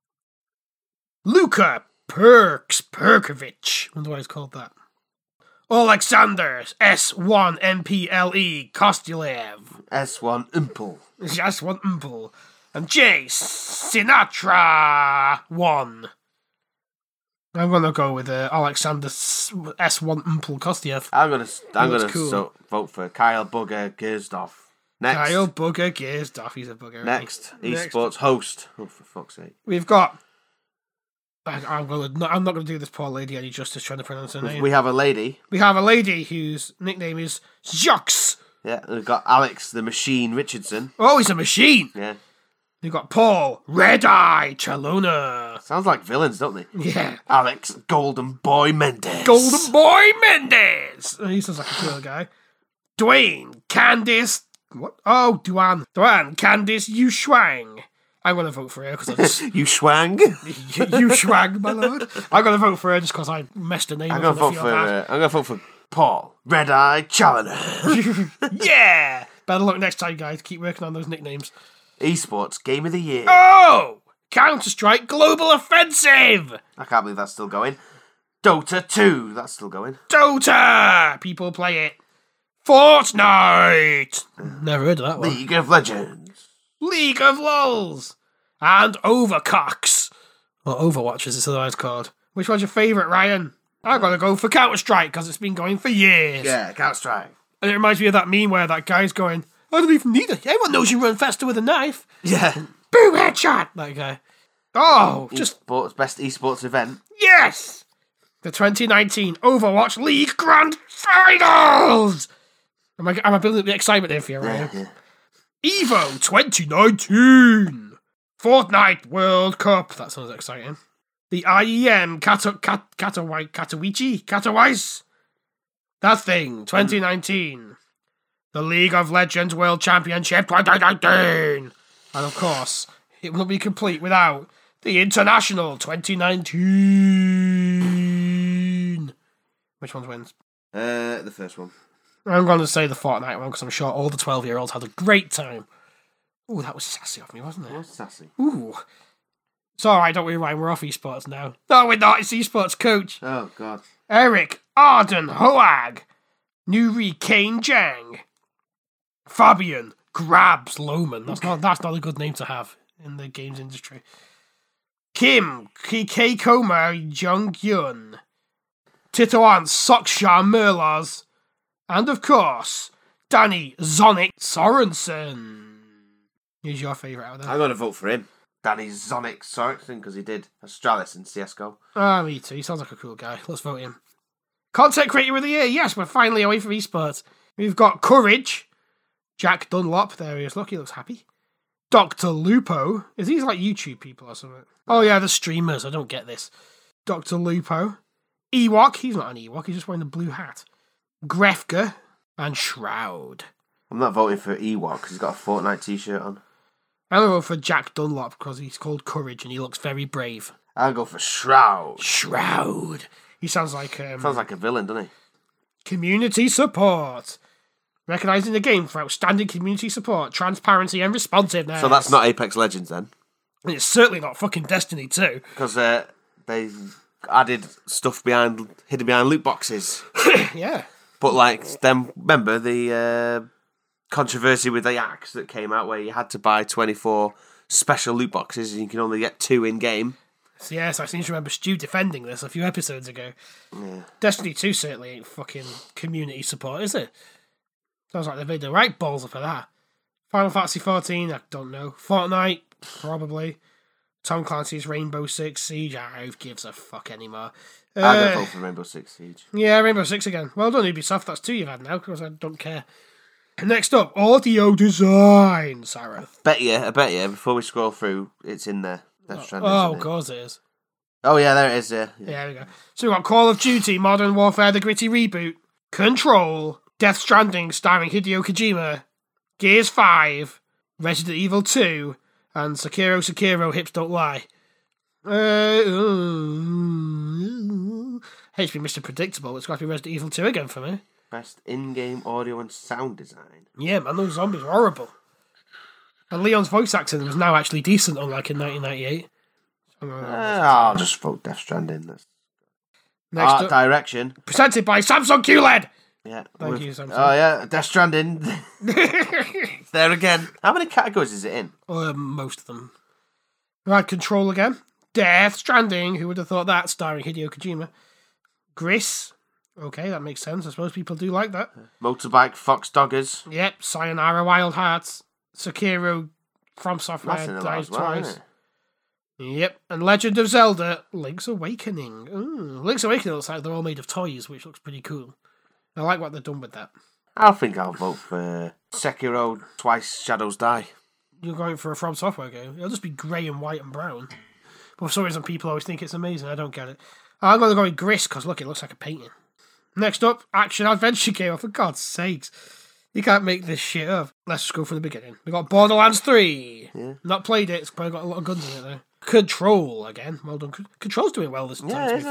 Luka Perkovic. I wonder why he's called that. Alexander S1 MPLE Kostylev. S1 Impel. S1 Impel. And Jay Sinatra 1. I'm gonna go with Alexander S1 Impel Kostyev. I'm gonna cool. vote for Kyle Bugha Gizdorf. Next. Kyle Bugha-Gizdorf. He's a bugger. Next. Esports host. Oh, for fuck's sake. We've got... I'm not going to do this poor lady any justice trying to pronounce her name. We have a lady. We have a lady whose nickname is Jux. Yeah, we've got Alex the Machine Richardson. Oh, he's a machine. Yeah. We've got Paul Red Eye Chalona. Sounds like villains, don't they? Yeah. Alex Golden Boy Mendes. Golden Boy Mendes. He sounds like a cool guy. Dwayne Candice. What? Oh, Duan Candice Yushuang. I'm going to vote for her because I just... You swang? You swag, my lord. I'm going to vote for her just because I messed her name up. I'm going to vote for Paul Red Eye Challoner. Yeah! Better luck next time, guys. Keep working on those nicknames. Esports Game of the Year. Oh! Counter-Strike Global Offensive! I can't believe that's still going. Dota 2, that's still going. Dota! People play it. Fortnite! Never heard of that one. League of Legends. League of LOLs! And Overcocks. Or Overwatch, as it's otherwise called. Which one's your favourite, Ryan? I'm going to go for Counter-Strike, because it's been going for years. Yeah, Counter-Strike. And it reminds me of that meme where that guy's going, I don't even need it. Everyone knows you run faster with a knife. Yeah. Boom, headshot! That guy. Oh, just... Best esports event. Yes! The 2019 Overwatch League Grand Finals! Am I building up the excitement here for you, Ryan? Yeah. EVO 2019! Fortnite World Cup. That sounds exciting. The IEM Katowice. That thing, 2019. The League of Legends World Championship 2019. And of course, it will be complete without The International 2019. Which one wins? The first one. I'm going to say the Fortnite one because I'm sure all the 12-year-olds had a great time. Ooh, that was sassy of me, wasn't it? It was sassy. Ooh. It's alright, don't worry, Ryan, we're off esports now. No, we're not, it's esports coach. Oh, God. Eric Arden Hoag. Nuri Kane Jang. Fabian Grabs Lohman. That's not a good name to have in the games industry. Kim Kikoma Jung Yun. Titoan Soksha Merlas. And of course, Danny Zonic Sorensen. Who's your favourite out there? I'm going to vote for him. Danny Zonic Sorensen, because he did Astralis in CSGO. Ah, me too. He sounds like a cool guy. Let's vote him. Content Creator of the Year. Yes, we're finally away from esports. We've got Courage. Jack Dunlop. There he is. Look, he looks happy. Dr. Lupo. Is these like YouTube people or something? Oh, yeah, the streamers. I don't get this. Dr. Lupo. Ewok. He's not an Ewok. He's just wearing a blue hat. Grefka. And Shroud. I'm not voting for Ewok because he's got a Fortnite t-shirt on. I'm going to vote for Jack Dunlop because he's called Courage and he looks very brave. I'll go for Shroud. Shroud. He sounds like... Sounds like a villain, doesn't he? Community support. Recognising the game for outstanding community support, transparency and responsiveness. So that's not Apex Legends then? And it's certainly not fucking Destiny 2. Because they added stuff hidden behind loot boxes. Yeah. But like, then remember the controversy with the axe that came out where you had to buy 24 special loot boxes and you can only get 2 in-game. So yes, I seem to remember Stu defending this a few episodes ago. Yeah. Destiny 2 certainly ain't fucking community support, is it? Sounds like they made the right balls up for that. Final Fantasy 14, I don't know. Fortnite, probably. Tom Clancy's Rainbow Six Siege, who gives a fuck anymore? I'm going to vote for Rainbow Six Siege. Yeah, Rainbow Six again. Well done, Ubisoft. That's 2 you've had now, because I don't care. Next up, audio design, Sarah. I bet you, before we scroll through, it's in there. Of course it is. Oh, yeah, there it is, yeah. Yeah, there we go. So we've got Call of Duty, Modern Warfare, the Gritty Reboot, Control, Death Stranding, starring Hideo Kojima, Gears 5, Resident Evil 2, and Sekiro, Hips Don't Lie. Hates to be Mr. Predictable, it's got to be Resident Evil 2 again for me. Best in-game audio and sound design. Yeah, man, those zombies were horrible. And Leon's voice acting was now actually decent, unlike in 1998. I'll just vote Death Stranding. Next Art up, direction. presented by Samsung QLED! Yeah. Thank you, Samsung. Oh, yeah, Death Stranding. It's there again. How many categories is it in? Most of them. Right, Control again. Death Stranding, who would have thought that, starring Hideo Kojima. Gris. Okay, that makes sense. I suppose people do like that. Motorbike Fox Doggers. Yep, Sayonara Wild Hearts. Sekiro From Software That's in there Dies as well, Twice. isn't it? Yep, and Legend of Zelda Link's Awakening. Ooh, Link's Awakening looks like they're all made of toys, which looks pretty cool. I like what they've done with that. I think I'll vote for Sekiro Twice Shadows Die. You're going for a From Software game. It'll just be grey and white and brown. But for some reason people always think it's amazing. I don't get it. I'm going to go with Gris, because look, it looks like a painting. Next up, action-adventure game. Oh, for God's sakes. You can't make this shit up. Let's just go from the beginning. We got Borderlands 3. Yeah. Not played it. It's probably got a lot of guns in it, though. Control, again. Well done. Control's doing well this time, to be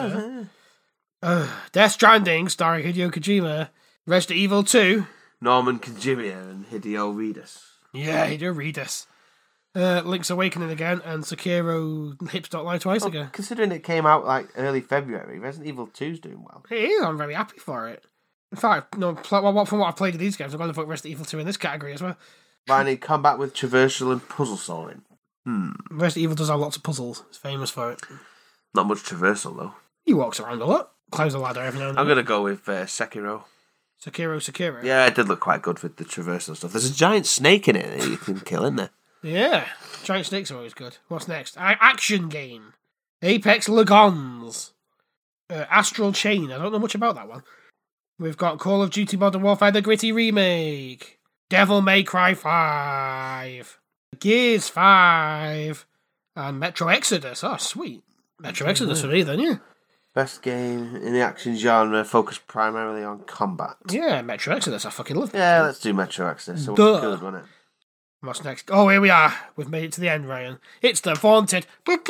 fair. Death Stranding, starring Hideo Kojima. Resident Evil 2. Norman Kojima and Hideo Ridas. Yeah, Hideo Ridas. Link's Awakening again, and Sekiro Hips Don't Lie Twice again. Considering it came out like early February, Resident Evil 2's doing well. It is, I'm very happy for it. In fact, no, from what I've played of these games, I'm going to vote Resident Evil 2 in this category as well. Finding combat with traversal and puzzle solving. Resident Evil does have lots of puzzles. It's famous for it. Not much traversal though. He walks around a lot. Climbs a ladder every now and then. I'm going to go with Sekiro. Sekiro. Yeah, it did look quite good with the traversal stuff. There's a giant snake in it that you can kill, isn't there? Yeah. Giant snakes are always good. What's next? Action game. Apex Legends. Astral Chain. I don't know much about that one. We've got Call of Duty Modern Warfare, the Gritty Remake. Devil May Cry 5. Gears 5. And Metro Exodus. Oh, sweet. Metro Exodus for me then, yeah. Best game in the action genre focused primarily on combat. Yeah, Metro Exodus. I fucking love that. Yeah, let's do Metro Exodus. It was Duh. good, wasn't it? What's next? Oh, here we are. We've made it to the end, Ryan. It's the vaunted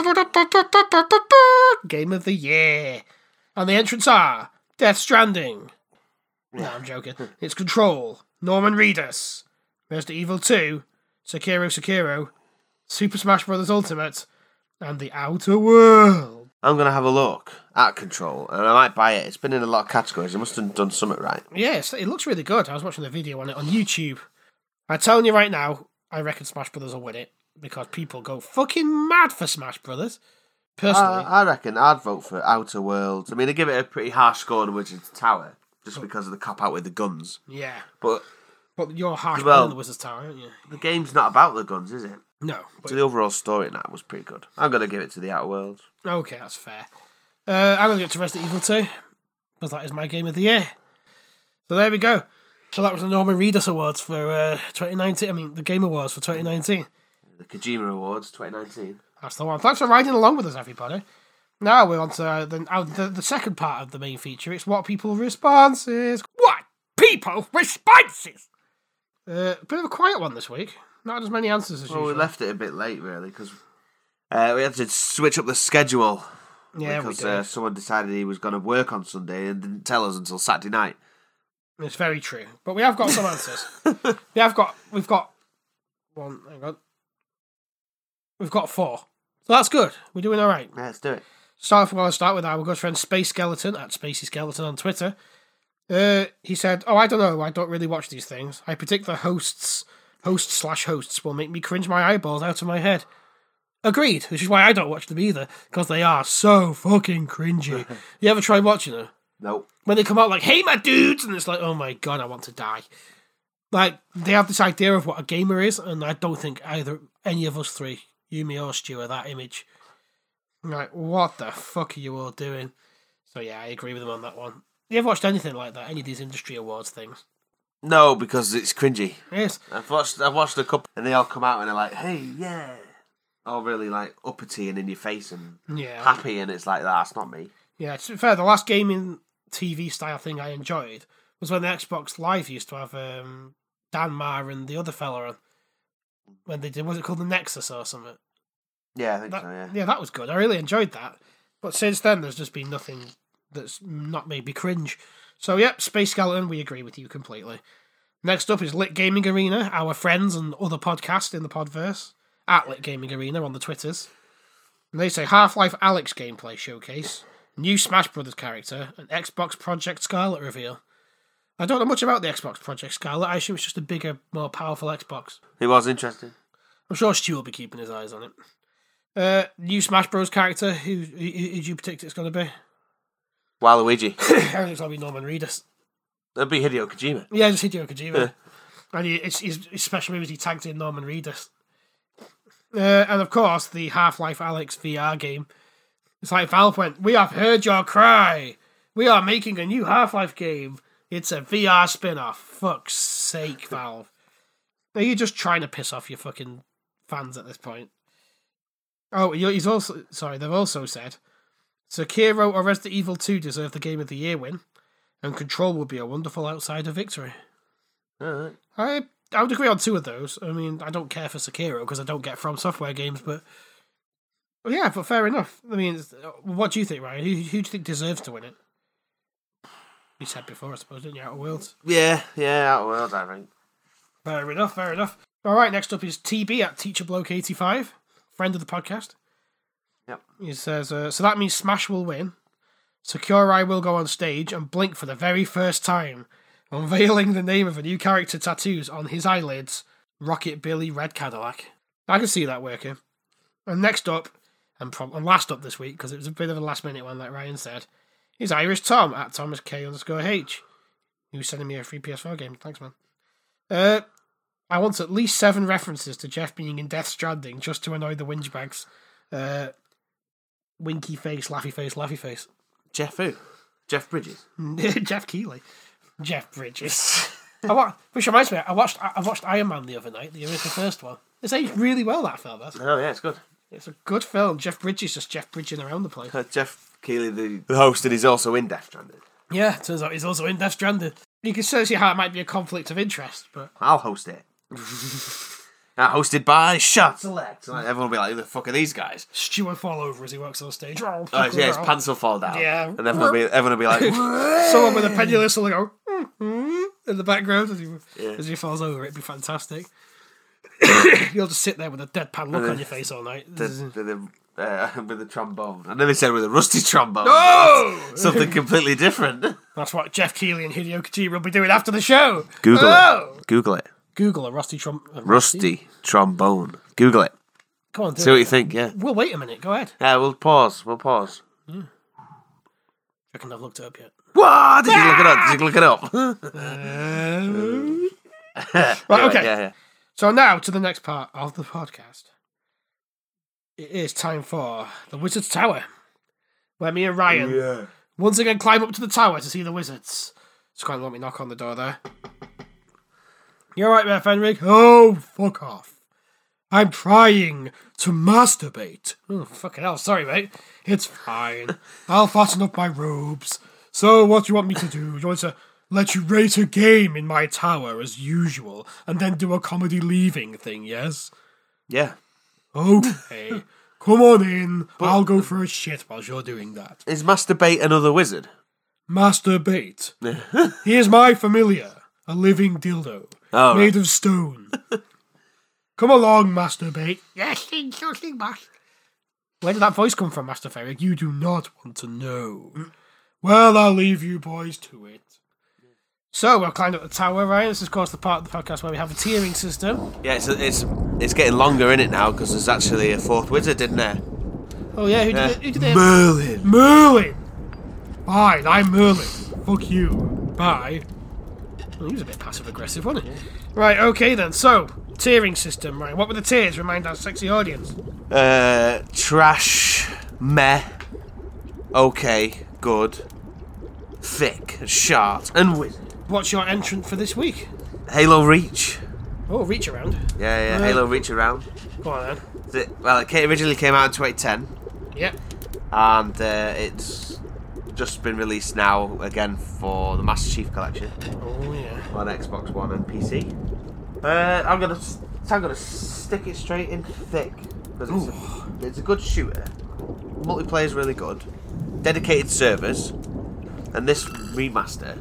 Game of the Year. And the entrants are Death Stranding. No, I'm joking. It's Control, Norman Reedus, Resident Evil 2, Sekiro, Super Smash Bros. Ultimate, and The Outer World. I'm going to have a look at Control, and I might buy it. It's been in a lot of categories. It must have done something right. Yes, it looks really good. I was watching the video on it on YouTube. I'm telling you right now, I reckon Smash Brothers will win it, because people go fucking mad for Smash Brothers. Personally. I reckon I'd vote for Outer Worlds. I mean, they give it a pretty harsh score to Wizard's Tower, just because of the cop-out with the guns. Yeah. But you're harsh on the Wizard's Tower, aren't you? The game's not about the guns, is it? No. So the overall story in that was pretty good. I'm going to give it to The Outer Worlds. Okay, that's fair. I'm going to get to Resident Evil 2, because that is my game of the year. So there we go. So that was the Norman Reedus Awards for 2019. I mean, the Game Awards for 2019. The Kojima Awards 2019. That's the one. Thanks for riding along with us, everybody. Now we're on to the second part of the main feature. It's what people responses. What people responses? A bit of a quiet one this week. Not as many answers as usual. We left it a bit late, really, because we had to switch up the schedule. Yeah, because someone decided he was going to work on Sunday and didn't tell us until Saturday night. It's very true, but we have got some answers. We've got one. Hang on. We've got 4. So that's good. We're doing all right. Yeah, let's do it. Start with our good friend Space Skeleton at Spacey Skeleton on Twitter. He said, I don't know. I don't really watch these things. I predict the hosts will make me cringe my eyeballs out of my head. Agreed, which is why I don't watch them either, because they are so fucking cringy. You ever tried watching them? Nope. When they come out like, hey, my dudes, and it's like, oh my god, I want to die. Like, they have this idea of what a gamer is, and I don't think any of us three, you, me, or Stu, are that image. I'm like, what the fuck are you all doing? So yeah, I agree with them on that one. You ever watched anything like that? Any of these industry awards things? No, because it's cringy. Yes. I've watched a couple, and they all come out and they're like, hey, yeah. All really like uppity and in your face and happy, and it's like, that's not me. Yeah, to be fair, the last gaming TV style thing I enjoyed was when the Xbox Live used to have Dan Marr and the other fella on. When they did, was it called the Nexus or something? Yeah, I think so, yeah. Yeah, that was good. I really enjoyed that. But since then, there's just been nothing that's not made me cringe. So, yep, Space Skeleton, we agree with you completely. Next up is Lit Gaming Arena, our friends and other podcast in the podverse, at Lit Gaming Arena on the Twitters. And they say Half-Life Alyx gameplay showcase, new Smash Brothers character, and Xbox Project Scarlet reveal. I don't know much about the Xbox Project Scarlet. I assume it's just a bigger, more powerful Xbox. It was interesting. I'm sure Stu will be keeping his eyes on it. New Smash Bros. Character, who do you predict it's going to be? Waluigi. I think it's going to be Norman Reedus. That'd be Hideo Kojima. Yeah, just Hideo Kojima. And his special moves, he tagged in Norman Reedus. And of course, the Half-Life Alyx VR game. It's like Valve went, we have heard your cry. We are making a new Half-Life game. It's a VR spin-off. Fuck's sake, Valve. Are you just trying to piss off your fucking fans at this point? Oh, they've also said, Sekiro or Resident Evil 2 deserve the Game of the Year win, and Control will be a wonderful outsider victory. Alright. I would agree on 2 of those. I mean, I don't care for Sekiro because I don't get From Software games, but yeah, but fair enough. I mean, what do you think, Ryan? Who do you think deserves to win it? You said before, I suppose, didn't you? Outer Worlds? Yeah, Outer Worlds, I think. Fair enough. All right, next up is TB at TeacherBloke85, friend of the podcast. Yep. He says, so that means Smash will win. Sakurai will go on stage and blink for the very first time, unveiling the name of a new character tattoos on his eyelids, Rocket Billy Red Cadillac. I can see that working. And next up, and last up this week, because it was a bit of a last minute one like Ryan said, is Irish Tom at Thomas K_H. He was sending me a free PS4 game. Thanks, man. I want at least 7 references to Jeff being in Death Stranding just to annoy the whinge bags. Winky face, laughy face, laughy face. Jeff who? Jeff Bridges? Jeff Keighley. Jeff Bridges. Which reminds me, I watched Iron Man the other night, the first one. It's aged really well, that film. Oh, yeah, it's good. It's a good film. Jeff Bridges just Jeff Bridging around the place. Jeff Keighley, the host, and he's also in Death Stranding. Yeah, turns out he's also in Death Stranding. You can see how it might be a conflict of interest, but I'll host it. Hosted by Shard Select. Like, everyone will be like, who the fuck are these guys? Stu will fall over as he walks on stage. Oh, Yeah, his pants will fall down. Yeah. And everyone will be like, someone with a pendulous will go in the background as he falls over. It'd be fantastic. You'll just sit there with a deadpan look on your face all night. with a trombone. I know they said with a rusty trombone. No! Something completely different. That's what Jeff Keighley and Hideo Kojima will be doing after the show. Google it. Google it. Google a rusty trombone. Rusty trombone. Google it. Come on, see what you think, yeah. We'll wait a minute. Go ahead. Yeah, we'll pause. I reckon I've looked it up yet. What? Did you look it up? Did you look it up? Right, okay. Yeah. So now to the next part of the podcast. It is time for the Wizard's Tower, where me and Ryan once again climb up to the tower to see the wizards. Just kind of let me knock on the door there. You're right there, Fenric. Oh, fuck off. I'm trying to masturbate. Oh, fucking hell. Sorry, mate. It's fine. I'll fasten up my robes. So, what do you want me to do? Do you want to let you rate a game in my tower as usual, and then do a comedy leaving thing, yes? Yeah. Okay. Come on in. I'll go for a shit while you're doing that. Is Masturbate another wizard? Masturbate. Here's my familiar. A living dildo. Oh, made of stone. Come along, Masturbate. Yes, something, Master. Where did that voice come from, Master Ferric? You do not want to know. Well, I'll leave you boys to it. So, we've climbed up the tower, right? This is, of course, the part of the podcast where we have a tiering system. Yeah, it's getting longer in it now because there's actually a fourth wizard, isn't there? Oh, yeah, who did it? Merlin. Merlin! Fine, I'm Merlin. Fuck you. Bye. Oh, he was a bit passive-aggressive, wasn't he? Right, okay then. So, tiering system, right? What were the tiers? Remind our sexy audience. Trash, meh, okay, good, thick, shart, and wizard. What's your entrant for this week? Halo Reach. Oh, Reach Around. Yeah, Halo Reach Around. Go on then. It originally came out in 2010. Yep. And it's just been released now again for the Master Chief Collection. Oh yeah. On Xbox One and PC. I'm gonna stick it straight in thick because it's a good shooter. Multiplayer's really good. Dedicated servers, and this remaster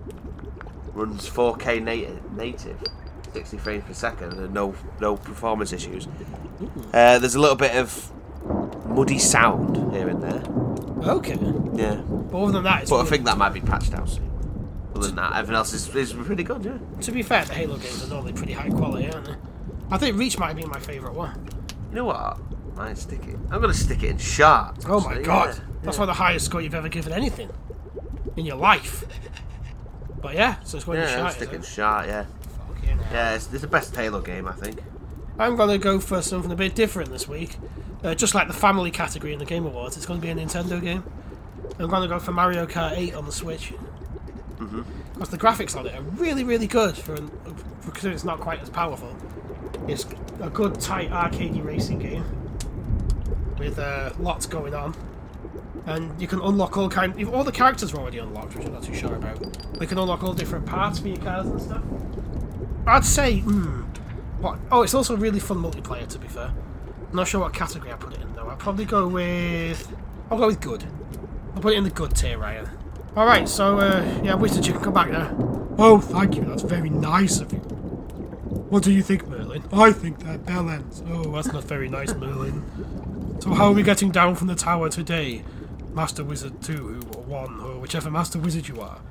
runs 4K native, 60 frames per second, and no performance issues. There's a little bit of muddy sound here and there. Okay. Yeah. But other than that, I think that might be patched out soon. Other than that, everything else is pretty good, yeah. To be fair, the Halo games are normally pretty high quality, aren't they? I think Reach might be my favourite one. You know what? I'm gonna stick it in sharp. Oh my god. That's one of the highest score you've ever given anything in your life. But yeah, so it's going to I'm sticking sharp, yeah. Yeah, it's the best Halo game, I think. I'm going to go for something a bit different this week. Just like the family category in the Game Awards, it's going to be a Nintendo game. I'm going to go for Mario Kart 8 on the Switch. Because the graphics on it are really, really good because it's not quite as powerful. It's a good, tight, arcadey racing game with lots going on. And you can unlock all the characters are already unlocked, which I'm not too sure about. You can unlock all different parts for your cars and stuff. I'd say, what? Oh, it's also really fun multiplayer, to be fair. I'm not sure what category I put it in, though. I'll probably go with... I'll go with good. I'll put it in the good tier, Ryan. Alright, so, yeah, Wizard, you can come back now. Oh, thank you. That's very nice of you. What do you think, Merlin? I think they're bellends. Oh, that's not very nice, Merlin. So how are we getting down from the tower today? Master Wizard 2, or 1, or whichever Master Wizard you are.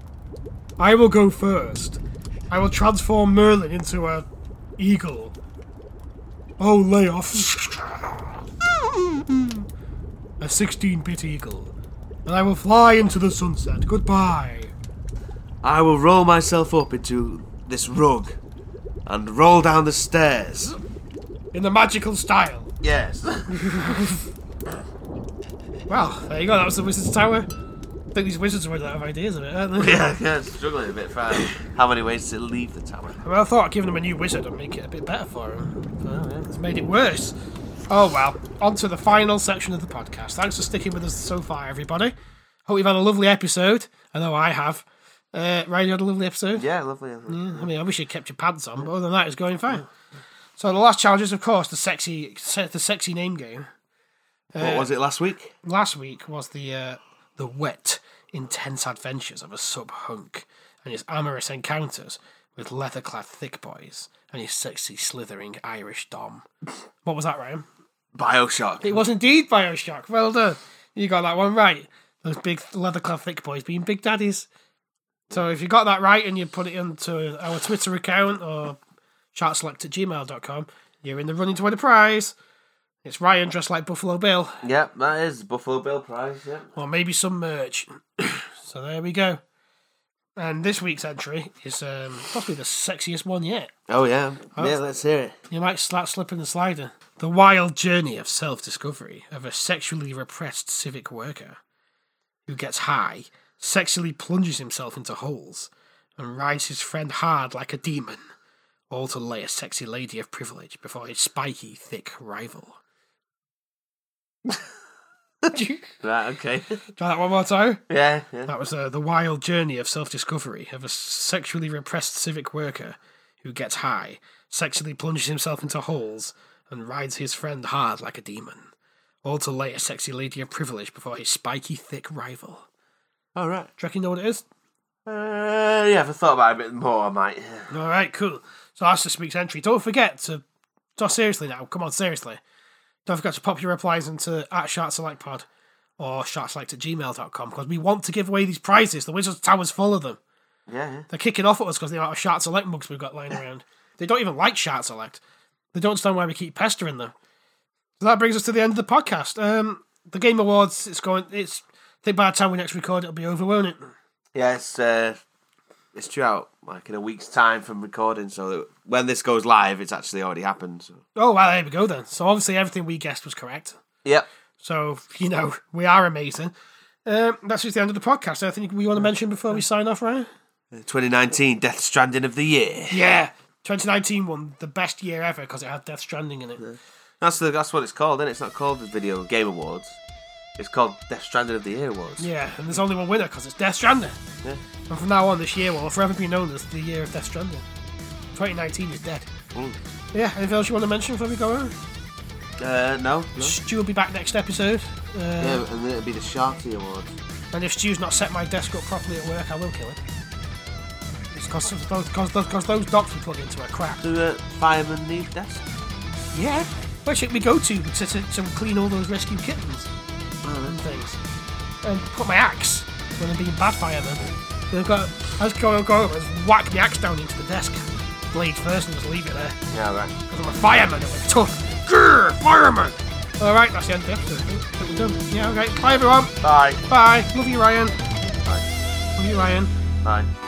I will go first. I will transform Merlin into a eagle. Oh, lay off. A 16-bit eagle. And I will fly into the sunset. Goodbye. I will roll myself up into this rug and roll down the stairs. In the magical style. Yes. Well, there you go. That was the Wizard's Tower. I think these wizards are running out of ideas of it, aren't they? Yeah, struggling a bit for how many ways to leave the tower. Well, I thought giving them a new wizard would make it a bit better for them. Well, yeah, it's made it worse. Oh well, on to the final section of the podcast. Thanks for sticking with us so far, everybody. Hope you've had a lovely episode. I know I have. Ryan, you had a lovely episode? Yeah, lovely. Yeah, I mean, I wish you'd kept your pants on, but other than that, it's going fine. So the last challenge is, of course, the sexy name game. What was it last week? Last week was the wet, intense adventures of a sub-hunk and his amorous encounters with leather-clad thick boys and his sexy, slithering Irish dom. What was that, Ryan? BioShock. It was indeed BioShock. Well done. You got that one right. Those big leather-clad thick boys being big daddies. So if you got that right and you put it into our Twitter account or sharkselect@gmail.com, you're in the running to win a prize. It's Ryan dressed like Buffalo Bill. Yep, that is Buffalo Bill prize, yeah. Or maybe some merch. So there we go. And this week's entry is possibly the sexiest one yet. Oh, yeah. Yeah, let's hear it. You might start slipping the slider. The wild journey of self-discovery of a sexually repressed civic worker who gets high, sexually plunges himself into holes, and rides his friend hard like a demon, all to lay a sexy lady of privilege before his spiky, thick rival. Right, okay. Try that one more time. Yeah. That was the wild journey of self-discovery of a sexually repressed civic worker who gets high, sexually plunges himself into holes, and rides his friend hard like a demon, all to lay a sexy lady of privilege before his spiky, thick rival. All right. Do you reckon you know what it is? Yeah, if I thought about it a bit more, I might. All right, cool. So that's this week's entry. Don't forget to... So seriously now, come on, seriously. Don't forget to pop your replies into @SharkSelectPod or sharkselect@gmail.com because we want to give away these prizes. The Wizard's Tower's full of them. Yeah. They're kicking off at us because the amount of Shark Select mugs we've got lying around. They don't even like Shark Select. They don't understand why we keep pestering them. So that brings us to the end of the podcast. The Game Awards, I think by the time we next record, it'll be over, won't it? Yeah, it's due out like in a week's time from recording, so that when this goes live, it's actually already happened. So. Oh, well, there we go then. So obviously everything we guessed was correct. Yep. So, we are amazing. That's just the end of the podcast. Anything we want to mention before we sign off, Ryan? 2019 Death Stranding of the Year. Yeah, 2019 won the best year ever because it had Death Stranding in it. Yeah. That's what it's called, isn't it? It's not called the Video Game Awards. It's called Death Stranding of the Year Awards. Yeah, and there's only one winner because it's Death Stranding. Yeah. And from now on, this year will forever be known as the year of Death Stranding. 2019 is dead. Yeah, anything else you want to mention before we go on? No. Stu will be back next episode. Yeah, and it'll be the Sharky Awards. And if Stu's not set my desk up properly at work, I will kill him. It's because those docks we plug into are crap. Do firemen need desks? Yeah. Where should we go to clean all those rescue kittens and things? And put my axe when I'm being bad fireman. I just go over and whack the axe down into the desk. Blade first and just leave it there. Yeah, right. Because I'm a fireman and we're tough. Grrr, fireman! Alright, that's the end of the episode. I think we're done. Yeah, okay. Bye, everyone. Bye. Bye. Love you, Ryan. Bye. Love you, Ryan. Bye.